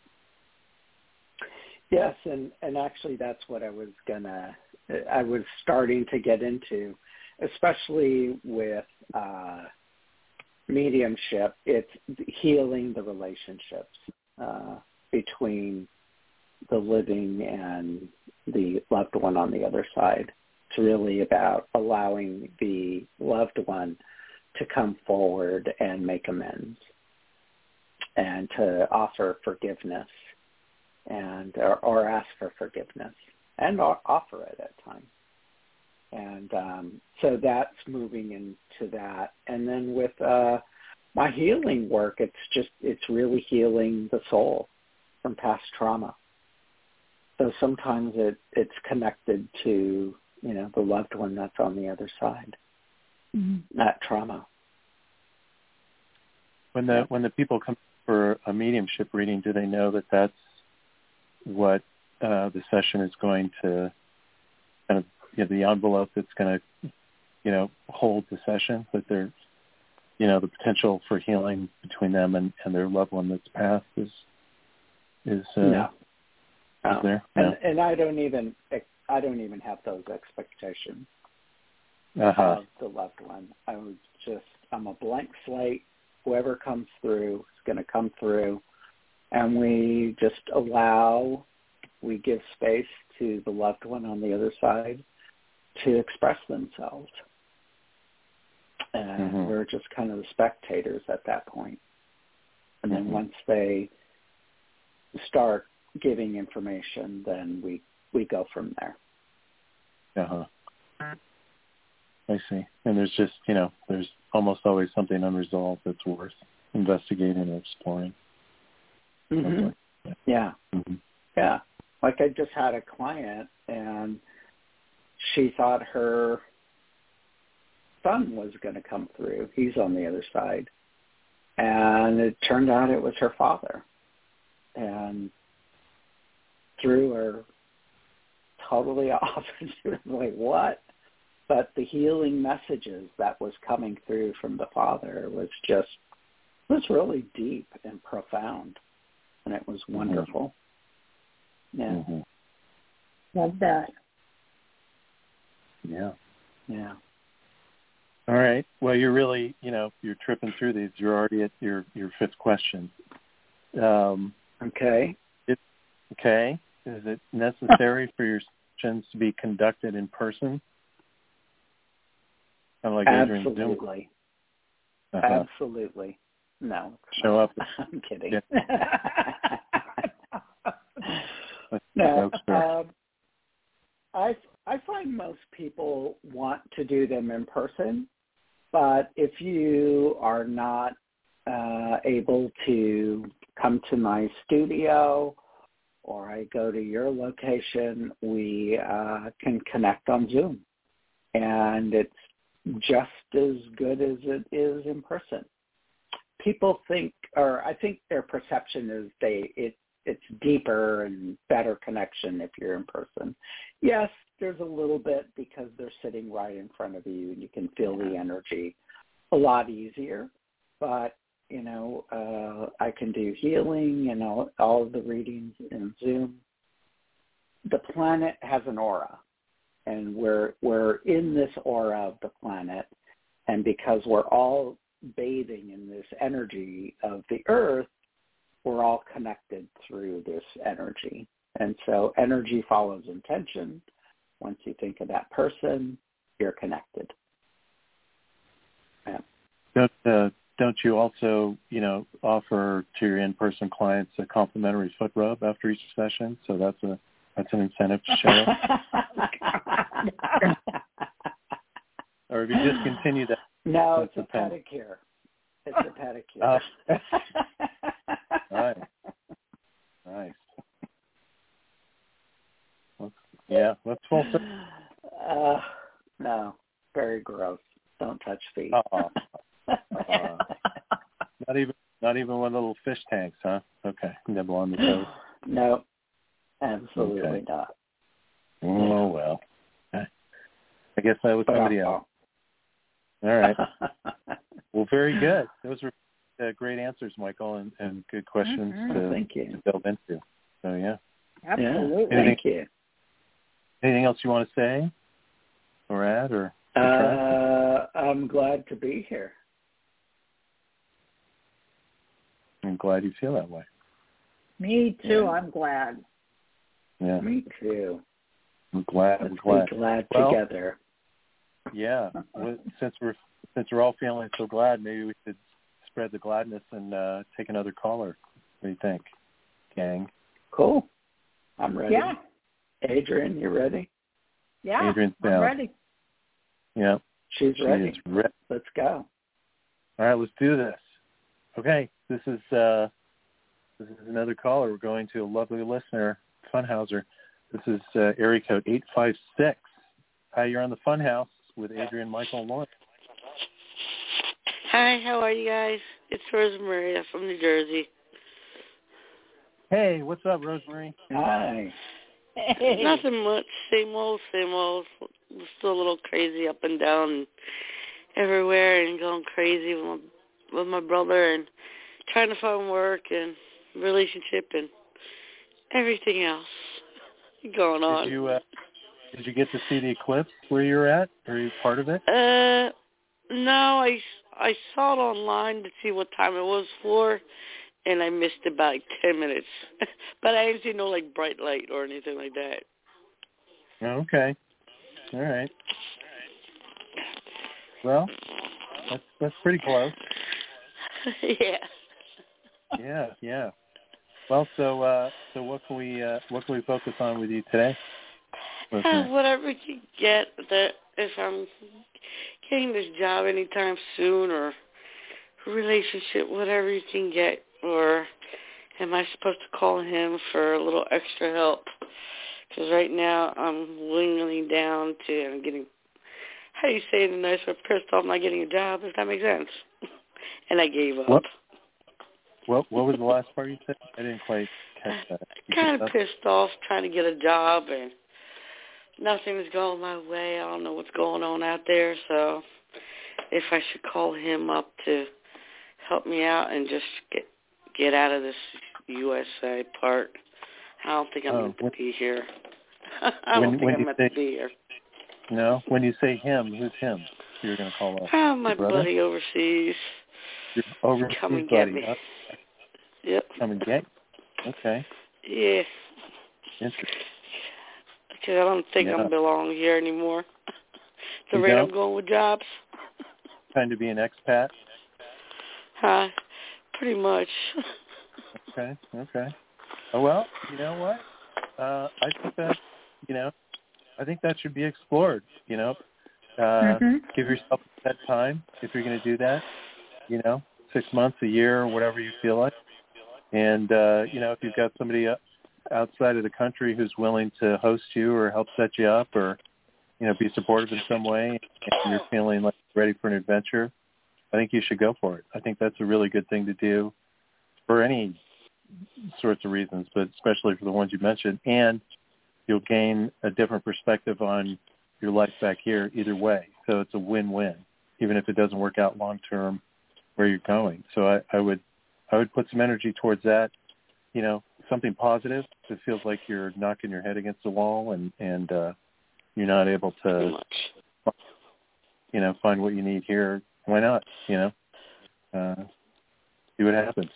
Yes, and actually that's what I was starting to get into, especially with mediumship. It's healing the relationships between the living and the loved one on the other side. It's really about allowing the loved one to come forward and make amends, and to offer forgiveness, and or ask for forgiveness, and offer it at times. And so that's moving into that. And then with my healing work, it's really healing the soul from past trauma. So sometimes it's connected to, the loved one that's on the other side, that trauma. When the people come for a mediumship reading, do they know that that's what the session is going to kind of, the envelope that's going to, hold the session, that there's, the potential for healing between them and their loved one that's passed is no. Is there? No. And I don't even have those expectations of the loved one. I'm a blank slate. Whoever comes through is going to come through, and we just we give space to the loved one on the other side to express themselves. And we're just kind of the spectators at that point. And then once they start giving information, then we go from there. I see. And there's just, there's almost always something unresolved that's worth investigating or exploring. Mm-hmm. Like yeah. Mm-hmm. Yeah. Like I just had a client, and she thought her son was going to come through. He's on the other side. And it turned out it was her father. And threw her totally off. And she was like, what? But the healing messages that was coming through from the father was really deep and profound. And it was wonderful. Yeah. Love that. Yeah. Yeah. All right. Well, you're really, you're tripping through these. You're already at your fifth question. Okay. Okay. Is it necessary for your sessions to be conducted in person? Kind of like Absolutely. Absolutely. No. Show up. I'm kidding. Yeah. No. I find most people want to do them in person, but if you are not able to come to my studio or I go to your location, we can connect on Zoom. And it's just as good as it is in person. People think, or I think their perception is it's deeper and better connection if you're in person. Yes, there's a little bit because they're sitting right in front of you and you can feel the energy a lot easier. But, I can do healing and all of the readings in Zoom. The planet has an aura, and we're in this aura of the planet. And because we're all bathing in this energy of the earth, we're all connected through this energy. And so energy follows intention. Once you think of that person, you're connected. Yeah. Don't you also, offer to your in-person clients a complimentary foot rub after each session? So that's an incentive to show up. Or if you discontinue that. No, it's a pedicure. It's a pedicure. Right. Nice. Let's full. No, very gross. Don't touch feet. Not even one of the little fish tanks, huh? Okay, nibble on the toes. No, absolutely not. Oh well. I guess that was somebody else. All right. Well, very good. Those were great answers, Michael, and good questions to delve into. So yeah. Absolutely. Thank you. Anything else you want to say or add or? I'm glad to be here. I'm glad you feel that way. Me too. Yeah. I'm glad. Yeah. Me too. I'm glad. Let's be glad together. Yeah. Since we're all feeling so glad, maybe we should spread the gladness and take another caller. What do you think, gang? Cool. I'm ready. Yeah. Adrian, you ready? Yeah. Adrian's I'm ready. Yeah. She's ready. She is ready. Let's go. All right, let's do this. Okay, this is another caller. We're going to a lovely listener, Funhauser. This is area code 856. Hi, you're on the Funhouse with Adrian, Michael, and Lauren. Hi, how are you guys? It's Rosemary. I'm from New Jersey. Hey, what's up, Rosemary? Hi. Hey. Nothing much. Same old, same old. I'm still a little crazy up and down and everywhere and going crazy with my brother and trying to find work and relationship and everything else going on. Did you get to see the eclipse where you're at? Are you part of it? No, I saw it online to see what time it was for, and I missed about 10 minutes. But I didn't see no bright light or anything like that. Okay. All right. Well, that's pretty close. Yeah. Yeah. Well, so what can we focus on with you today? Whatever you get, that if I'm getting this job anytime soon or relationship, whatever you can get, or am I supposed to call him for a little extra help? Because right now I'm dwindling down to, I'm getting, how do you say it in a nice way, pissed off not getting a job, if that makes sense. And I gave up. What was the last part you said? I didn't quite catch that. Kind of pissed off trying to get a job, and nothing's going my way. I don't know what's going on out there, so if I should call him up to help me out and just get out of this USA part. I don't think I'm meant to be here. I don't think I'm meant to be here. No? When you say him, who's him? You're going to call up? My buddy overseas. Your overseas Come and buddy. get me. Huh? Yep. Come and get you? Okay. Yeah. Interesting. Because I don't think I belong here anymore. The rate I'm going with jobs. Trying to be an expat? Pretty much. Okay. Oh, well, you know what? I think that should be explored, Give yourself that time if you're going to do that, 6 months, a year, or whatever you feel like. And, if you've got somebody outside of the country who's willing to host you or help set you up or, be supportive in some way and you're feeling like ready for an adventure, I think you should go for it. I think that's a really good thing to do for any sorts of reasons, but especially for the ones you mentioned. And you'll gain a different perspective on your life back here either way. So it's a win-win, even if it doesn't work out long-term where you're going. So I would put some energy towards that, something positive that feels like you're knocking your head against the wall and you're not able to, find what you need here. Why not, see what happens.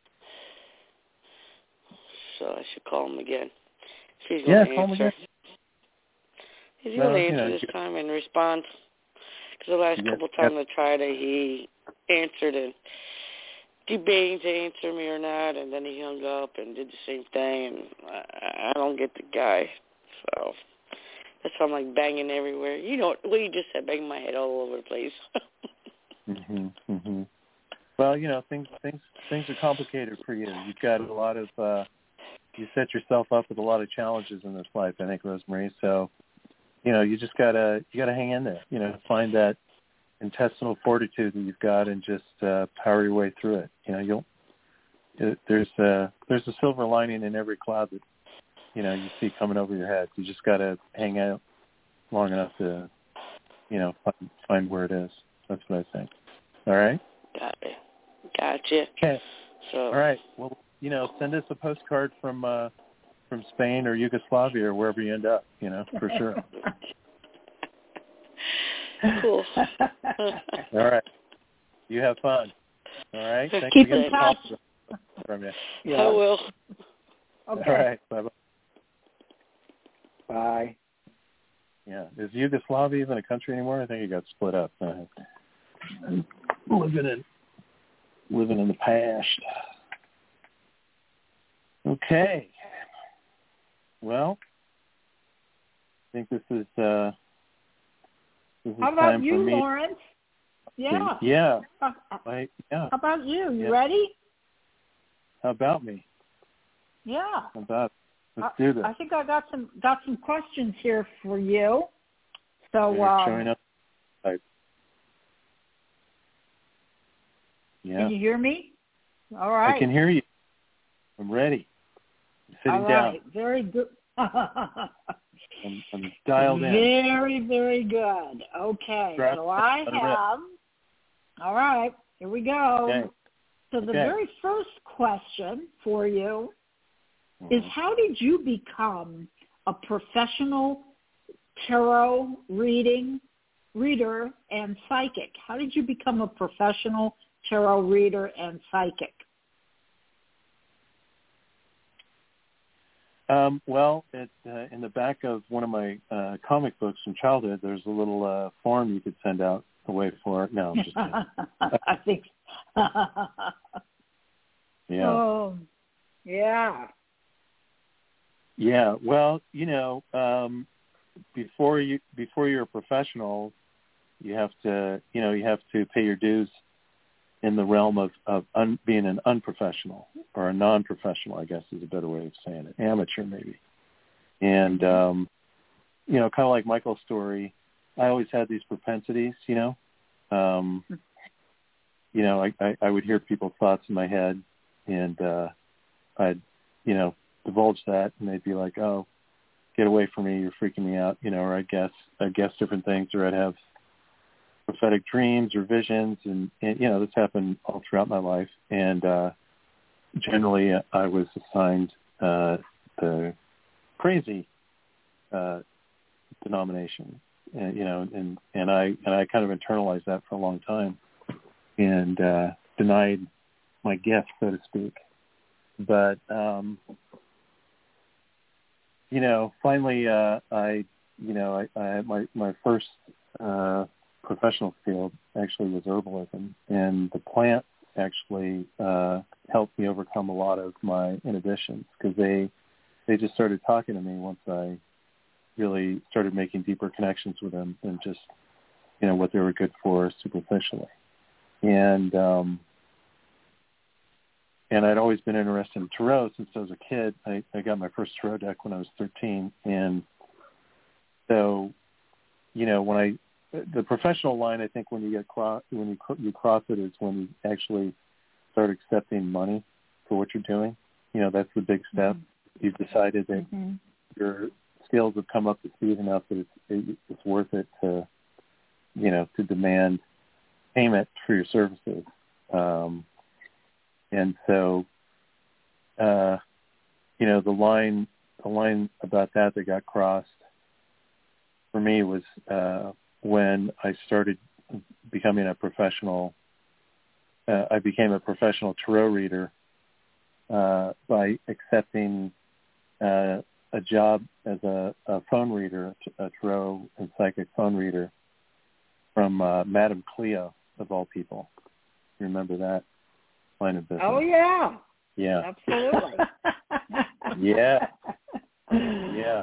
So I should call him again. He's going to answer. He's going to answer this time and respond. Because the last couple times I tried it, he answered and debating to answer me or not, and then he hung up and did the same thing, and I don't get the guy. So that's why I'm like banging everywhere. You know what you just said, banging my head all over the place. Well, things are complicated for you. You've got a lot of you set yourself up with a lot of challenges in this life, I think, Rosemary. So, you just gotta hang in there. Find that intestinal fortitude that you've got and just power your way through it. There's a silver lining in every cloud that you see coming over your head. You just gotta hang out long enough to find where it is. That's what I think. All right. Gotcha. Okay. So. All right. Well, send us a postcard from Spain or Yugoslavia or wherever you end up. For sure. Cool. All right. You have fun. All right. Thanks Keep in touch. From you. Yeah. I will. Okay. All right. Bye-bye. Bye. Yeah. Is Yugoslavia even a country anymore? I think it got split up. Living in the past. Okay. Well, I think this is This is How about time you, for me. Lawrence? Yeah. Yeah. Yeah. How about you? You ready? How about me? Yeah. How about let's do this. I think I got some questions here for you. So showing up. Yeah. Can you hear me? All right. I can hear you. I'm ready. I'm sitting All down. right. Very good. I'm dialed in. Very, very good. Okay. So I have. All right. Here we go. Okay. So the very first question for you is, how did you become a professional tarot reader and psychic? How did you become a professional tarot reader and psychic? Well, in the back of one of my comic books from childhood, there's a little form you could send out away for it. No, I'm just kidding. I think. Yeah. Oh, yeah. Yeah. Well, before you're a professional, you have to pay your dues in the realm of being an unprofessional or a non-professional, I guess is a better way of saying it. Amateur, maybe. And, kind of like Michael's story, I always had these propensities, I would hear people's thoughts in my head, and I'd, divulge that, and they'd be like, oh, get away from me, you're freaking me out, or I'd guess different things, or I'd have prophetic dreams or visions, and this happened all throughout my life. And generally, I was assigned the crazy denomination, and I kind of internalized that for a long time, and denied my gift, so to speak. But finally, I my first professional field actually was herbalism, and the plants actually helped me overcome a lot of my inhibitions, because they just started talking to me once I really started making deeper connections with them than just what they were good for superficially. And I'd always been interested in tarot since I was a kid. I got my first tarot deck when I was 13, and so when the professional line, I think when you cross it is when you actually start accepting money for what you're doing. That's the big step. Mm-hmm. You've decided that your skills have come up to speed enough that it's worth it to demand payment for your services. And so, the line about that got crossed for me was when I started becoming a professional. I became a professional tarot reader by accepting a job as a phone reader, a tarot and psychic phone reader from Madame Cleo, of all people. You remember that line of business? Oh, yeah. Yeah. Absolutely. Yeah. Yeah.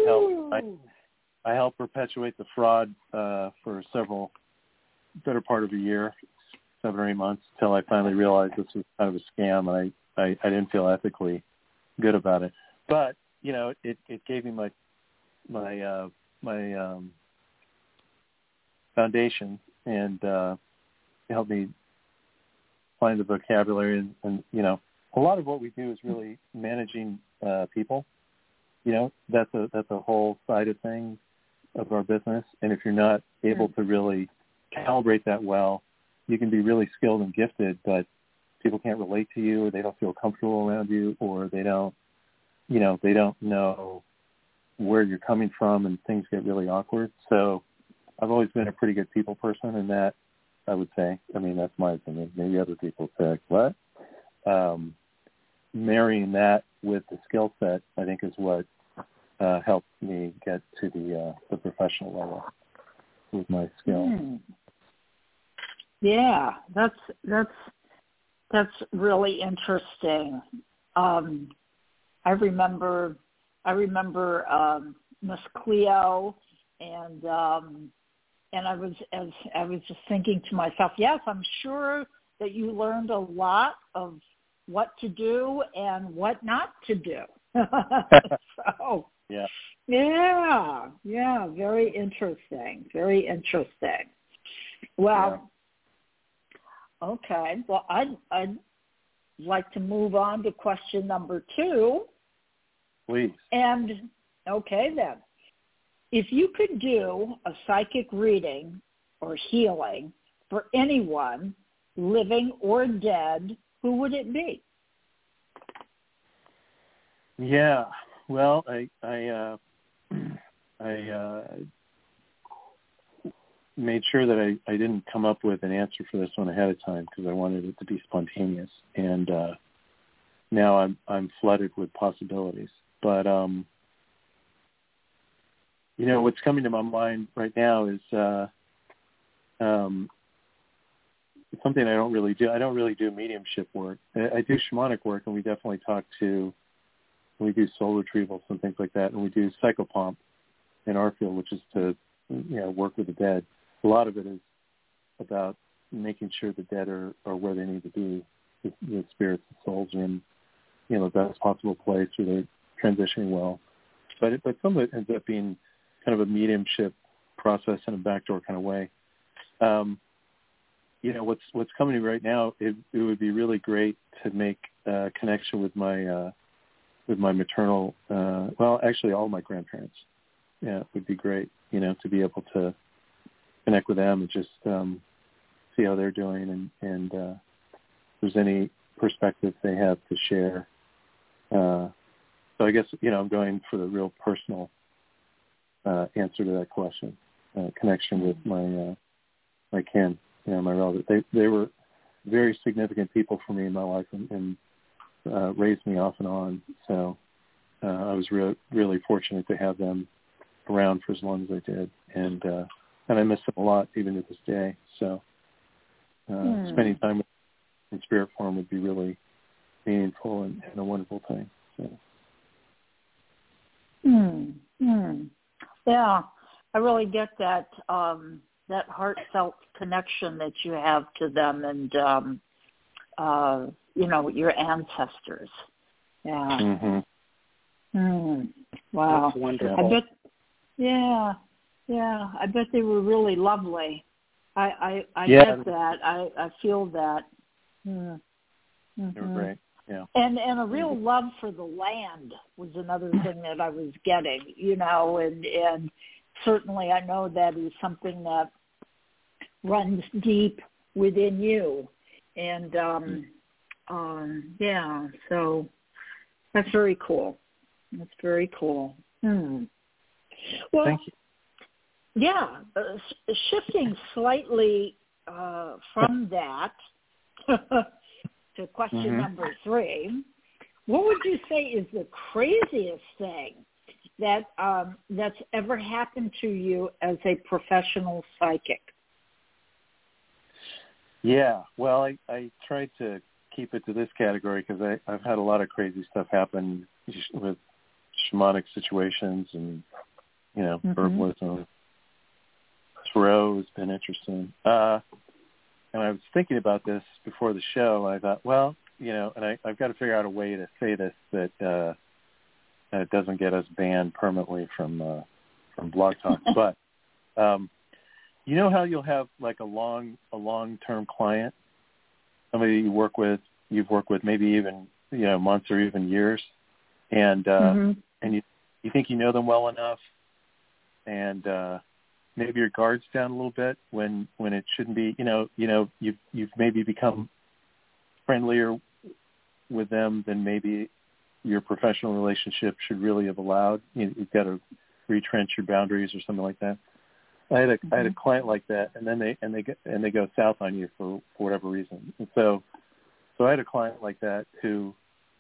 I helped perpetuate the fraud for better part of a year, 7 or 8 months, until I finally realized this was kind of a scam, and I didn't feel ethically good about it. But, it gave me my foundation, and helped me find the vocabulary, and a lot of what we do is really managing people. That's a whole side of things of our business, and if you're not able to really calibrate that well, you can be really skilled and gifted, but people can't relate to you, or they don't feel comfortable around you, or they don't know where you're coming from, and things get really awkward. So I've always been a pretty good people person, and that, I would say, that's my opinion. Maybe other people say, what? Marrying that with the skill set, I think, is what helped me get to the professional level with my skill. Yeah, that's really interesting. I remember Miss Cleo, and and I was just thinking to myself, yes, I'm sure that you learned a lot of what to do and what not to do. So yeah, very interesting. Very interesting. Well, okay. Well, I'd like to move on to question number 2. Please. And okay then, if you could do a psychic reading or healing for anyone, living or dead, who would it be? Yeah, well, I made sure that I didn't come up with an answer for this one ahead of time because I wanted it to be spontaneous, and now I'm flooded with possibilities. But what's coming to my mind right now is something I don't really do. I don't really do mediumship work. I do shamanic work, and we definitely we do soul retrievals and things like that, and we do psychopomp in our field, which is to work with the dead. A lot of it is about making sure the dead are where they need to be. The spirits and souls are in the best possible place, where they're transitioning well. But some of it ends up being kind of a mediumship process in a backdoor kind of way. What's coming to me right now, it would be really great to make a connection with my maternal, actually all my grandparents. Yeah, it would be great, to be able to connect with them and just see how they're doing and if there's any perspective they have to share. So I guess, I'm going for the real personal answer to that question, connection with my kin, my relatives. They were very significant people for me in my life and raised me off and on. So I was really fortunate to have them around for as long as I did. And I miss them a lot, even to this day. So spending time with them in spirit form would be really meaningful and a wonderful thing. So. Yeah, I really get that that heartfelt connection that you have to them and your ancestors. Yeah. Wow. That's wonderful. I bet they were really lovely. I get that. I feel that. They were great. Yeah. And a real love for the land was another thing that I was getting, and certainly I know that is something that runs deep within you. And so that's very cool. That's very cool. Well, thank you. Yeah, shifting slightly from that to question number 3, what would you say is the craziest thing that that's ever happened to you as a professional psychic? Yeah, well, I tried to keep it to this category because I've had a lot of crazy stuff happen with shamanic situations and, herbalism. Tarot has been interesting. And I was thinking about this before the show, and I thought, well, and I've got to figure out a way to say this that it doesn't get us banned permanently from Blog Talk. But you know how you'll have like a long-term client, somebody you've worked with maybe even months or even years, and you think you know them well enough, and maybe your guard's down a little bit when it shouldn't be. You've maybe become friendlier with them than maybe your professional relationship should really have allowed. You've got to retrench your boundaries or something like that. I had a client like that, and then they go south on you for whatever reason. And so I had a client like that who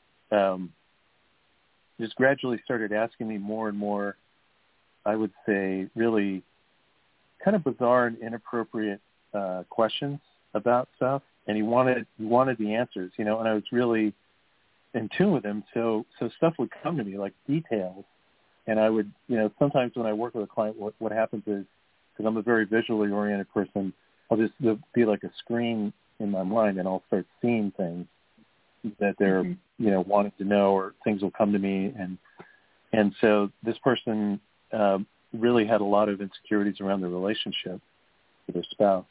just gradually started asking me more and more, I would say, really kind of bizarre and inappropriate questions about stuff, and he wanted the answers, and I was really in tune with him. So stuff would come to me like details, and I would, sometimes when I work with a client, what happens is because I'm a very visually oriented person, I'll just be like a screen in my mind, and I'll start seeing things that they're, wanting to know, or things will come to me. And so this person really had a lot of insecurities around the relationship with their spouse.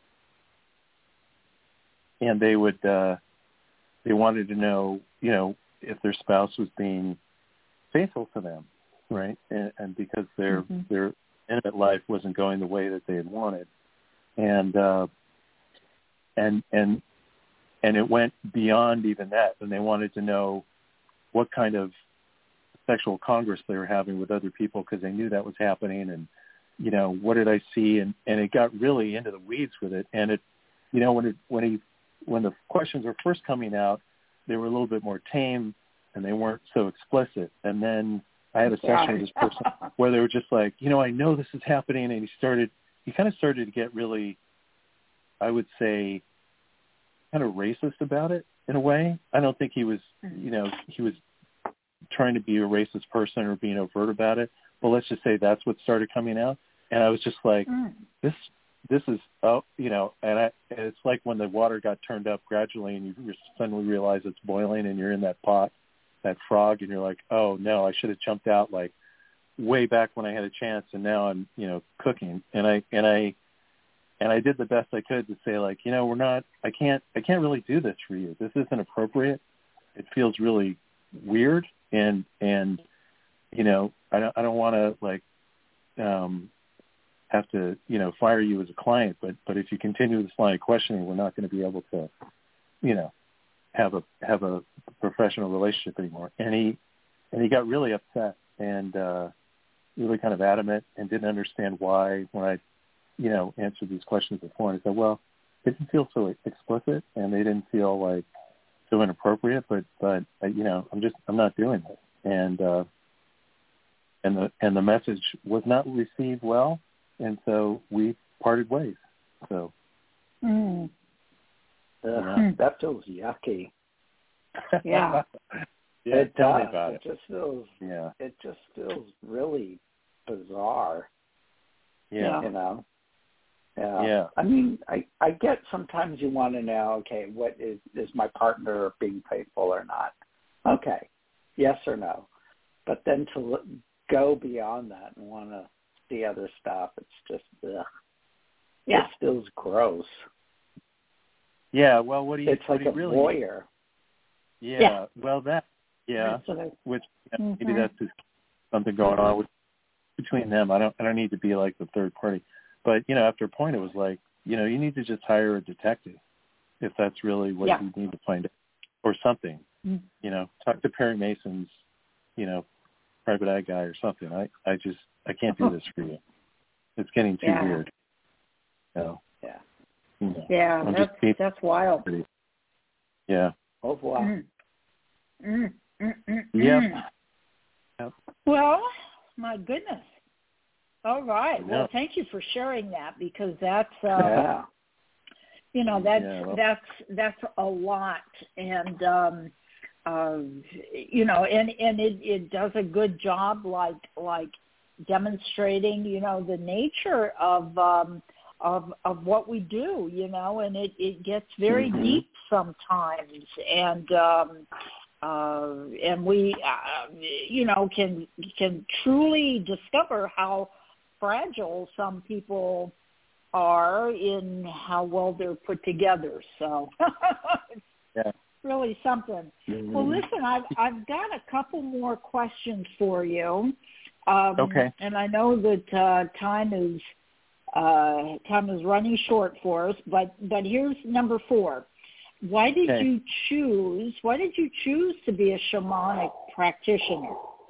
And they wanted to know, if their spouse was being faithful to them, right? And because their intimate life wasn't going the way that they had wanted. And it went beyond even that. And they wanted to know what kind of sexual congress they were having with other people, because they knew that was happening. And, what did I see? And it got really into the weeds with it. And it, when the questions were first coming out, they were a little bit more tame and they weren't so explicit. And then I had a session with this person where they were just like, I know this is happening. And he kind of started to get really, I would say, kind of racist about it in a way. I don't think he was, he was trying to be a racist person or being overt about it. But let's just say that's what started coming out. And I was just like, this is, and it's like when the water got turned up gradually and you suddenly realize it's boiling and you're in that pot, that frog, and you're like, oh no, I should have jumped out like way back when I had a chance, and now I'm, cooking. And I did the best I could to say, like, I can't really do this for you. This isn't appropriate. It feels really weird. And I don't want to have to, fire you as a client, but if you continue this line of questioning, we're not going to be able to, have a professional relationship anymore. And he got really upset and really kind of adamant and didn't understand why when I, answered these questions before. And I said, well, it didn't feel so explicit and they didn't feel like so inappropriate, but I'm not doing this. And the message was not received well. And so we parted ways. So. That feels yucky. Yeah. Tell me about it. It just feels really bizarre. Yeah. Yeah. I mean, I get sometimes you want to know, okay, what is my partner being faithful or not? Okay, yes or no. But then to go beyond that and want to see other stuff, it's just, it feels gross. Yeah, well, it's like a voyeur. Yeah, well, that, which maybe that's just something going on between them. I don't need to be like the third party. But, after a point, it was like, you need to just hire a detective if that's really what you need to find out, or something. Talk to Perry Mason's, private eye guy or something. I can't do this for you. It's getting too weird. Yeah, that's wild. Yeah. Oh, wow. Yep. Well, my goodness. All right. Well, thank you for sharing that, because that's that's a lot, and and it does a good job like demonstrating the nature of what we do, and it gets very deep sometimes, and we can truly discover how fragile some people are in how well they're put together. So it's really something. Well, listen, I've got a couple more questions for you. Okay. And I know that time is running short for us, but here's number 4. Why did you choose to be a shamanic practitioner?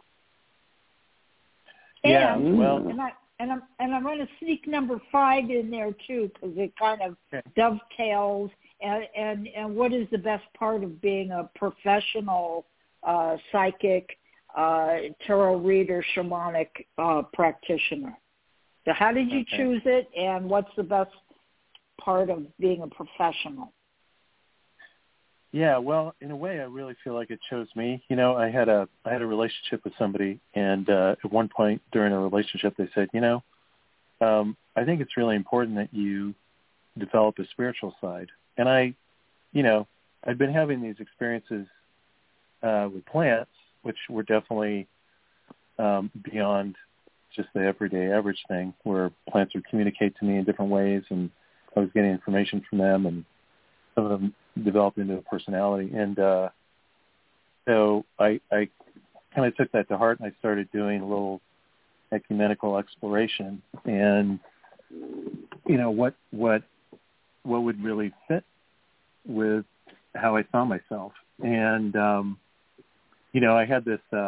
And I'm going to sneak number 5 in there too, because it kind of dovetails. And what is the best part of being a professional psychic, tarot reader, shamanic practitioner? So how did you choose it, and what's the best part of being a professional? Yeah, well, in a way, I really feel like it chose me. I had a relationship with somebody, and at one point during a relationship, they said, I think it's really important that you develop a spiritual side. And I've been having these experiences with plants, which were definitely beyond just the everyday average thing, where plants would communicate to me in different ways, and I was getting information from them, and some of them developed into a personality. And so I kind of took that to heart, and I started doing a little ecumenical exploration, and what would really fit with how I saw myself. And I had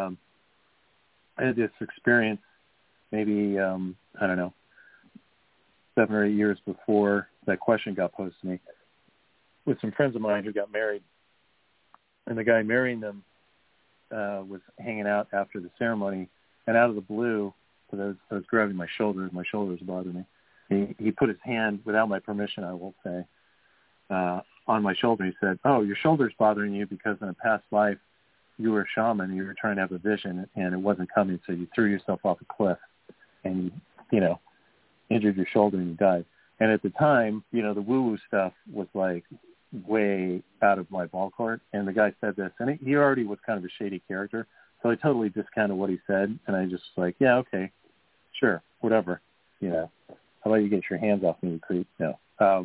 this experience maybe 7 or 8 years before that question got posed to me, with some friends of mine who got married, and the guy marrying them was hanging out after the ceremony, and out of the blue, because I was grabbing my shoulders bothered me. He put his hand, without my permission, I will say, on my shoulder. He said, "Oh, your shoulder's bothering you because in a past life you were a shaman and you were trying to have a vision and it wasn't coming, so you threw yourself off a cliff and injured your shoulder and you died." And at the time, the woo-woo stuff was like way out of my ball court. And the guy said this, and he already was kind of a shady character, so I totally discounted what he said, and I just was like, yeah, okay, sure, whatever. How about you get your hands off me, you creep? No.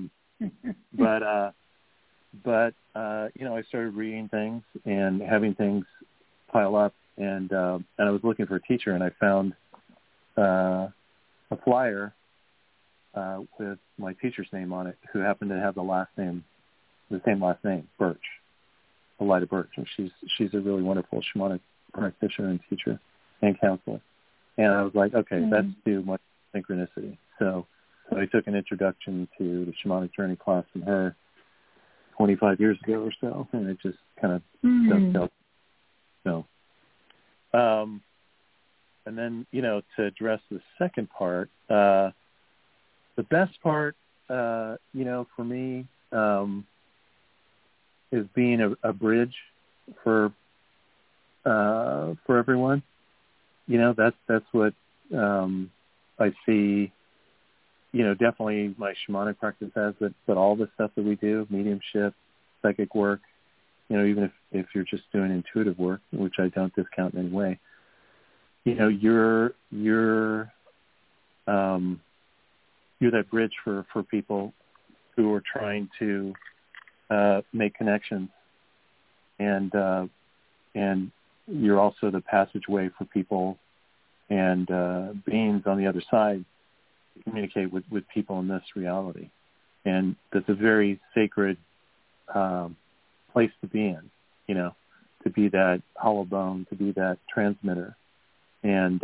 But I started reading things and having things pile up, and I was looking for a teacher, and I found a flyer with my teacher's name on it, who happened to have the same last name, Birch, Elida Birch, and she's a really wonderful shamanic practitioner and teacher and counselor. And I was like, okay, that's too much synchronicity. So I took an introduction to the shamanic journey class from her 25 years ago or so, and it just kind of dovetailed. So, and then, to address the second part, the best part, for me, is being a bridge for everyone. That's what I see. Definitely my shamanic practice has, but all the stuff that we do, mediumship, psychic work, even if you're just doing intuitive work, which I don't discount in any way, you're that bridge for people who are trying to make connections, and you're also the passageway for people and beings on the other side to communicate with people in this reality. And that's a very sacred place to be in, to be that hollow bone, to be that transmitter, and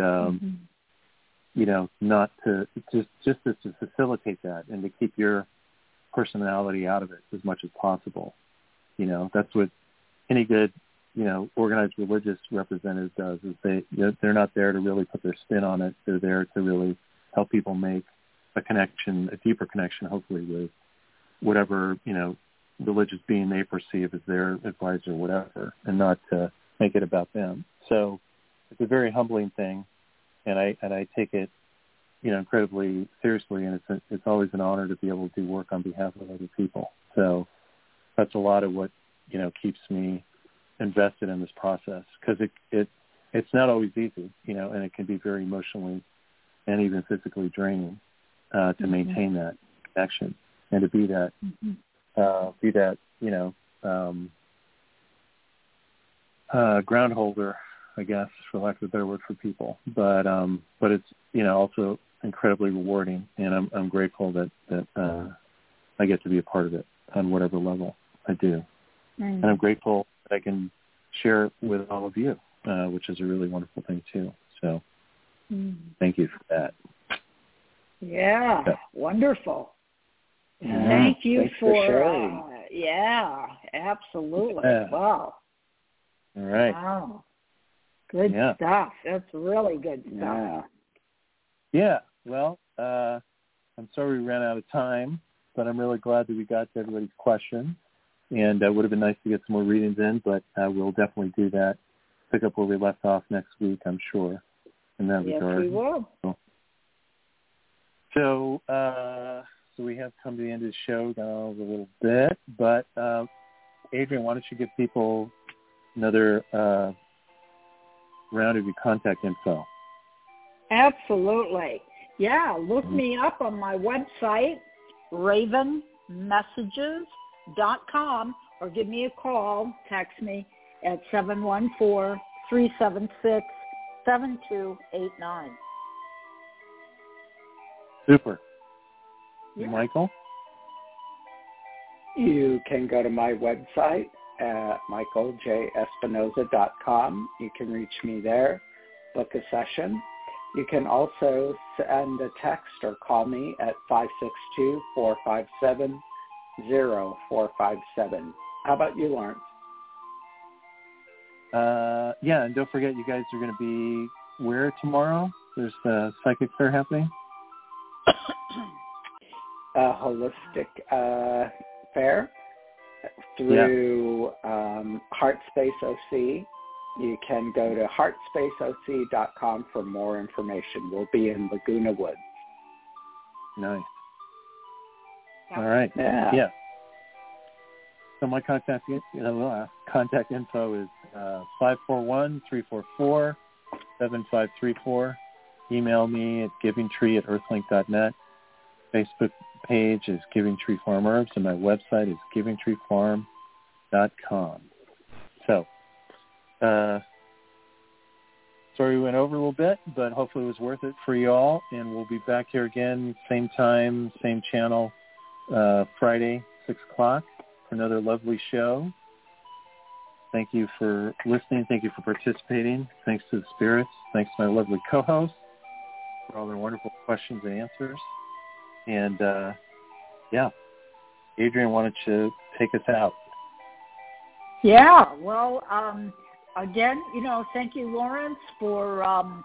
not to just to facilitate that and to keep your personality out of it as much as possible. That's what any good organized religious representative does, is they're not there to really put their spin on it. They're there to really help people make a connection, a deeper connection, hopefully, with whatever, religious being they perceive as their advisor or whatever, and not to make it about them. So it's a very humbling thing, and I take it, incredibly seriously, and it's always an honor to be able to do work on behalf of other people. So that's a lot of what, keeps me invested in this process, because it's not always easy, and it can be very emotionally and even physically draining to maintain that connection and to be that ground holder, I guess, for lack of a better word, for people. But it's also incredibly rewarding, and I'm grateful that I get to be a part of it on whatever level I do. And I'm grateful that I can share it with all of you, which is a really wonderful thing too. So thank you for that. Yeah, wonderful. Yeah, thank you for sharing. Absolutely. Yeah. Wow. All right. Wow. Good stuff. That's really good stuff. Yeah. Well, I'm sorry we ran out of time, but I'm really glad that we got to everybody's questions. And it would have been nice to get some more readings in, but we'll definitely do that. Pick up where we left off next week, I'm sure, in that regard. Yes, we will. So we have come to the end of the show now a little bit, but Adrienne, why don't you give people another round of your contact info? Absolutely. Yeah, look me up on my website, ravenmessages.com, or give me a call, text me at 714-376-7289. Super. Yeah. Michael? You can go to my website at michaeljespinoza.com. You can reach me there, book a session. You can also send a text or call me at 562-457-0457. How about you, Lawrence? Yeah, and don't forget, you guys are going to be where tomorrow? There's a psychic fair happening? A holistic fair through HeartSpace OC. You can go to heartspaceoc.com for more information. We'll be in Laguna Woods. Nice. All right. Yeah. So my contact info is 541-344-7534. Email me at givingtree@earthlink.net. Facebook page is Giving Tree Farm Herbs, and my website is givingtreefarm.com. So, sorry we went over a little bit, but hopefully it was worth it for you all, and we'll be back here again, same time, same channel, Friday, 6 o'clock, for another lovely show. Thank you for listening. Thank you for participating. Thanks to the spirits. Thanks to my lovely co-hosts for all their wonderful questions and answers. And, Adrienne, why don't you take us out? Yeah, well, again, thank you, Lawrence, for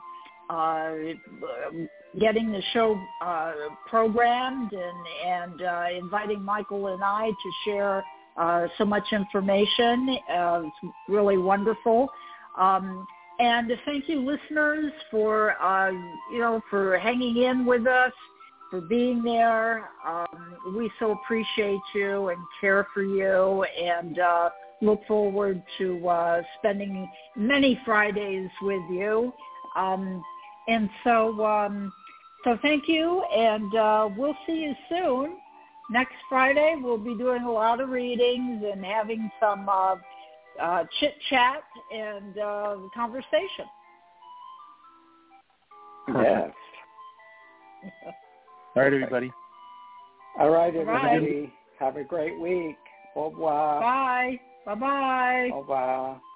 getting the show programmed and inviting Michael and I to share so much information. It's really wonderful. And thank you, listeners, for for hanging in with us, for being there. We so appreciate you and care for you, and look forward to spending many Fridays with you. And so thank you, and we'll see you soon. Next Friday, we'll be doing a lot of readings and having some chit-chat and conversation. Yes. All right, everybody. All right, everybody. Have a great week. Au revoir. Bye. Bye-bye. Au revoir.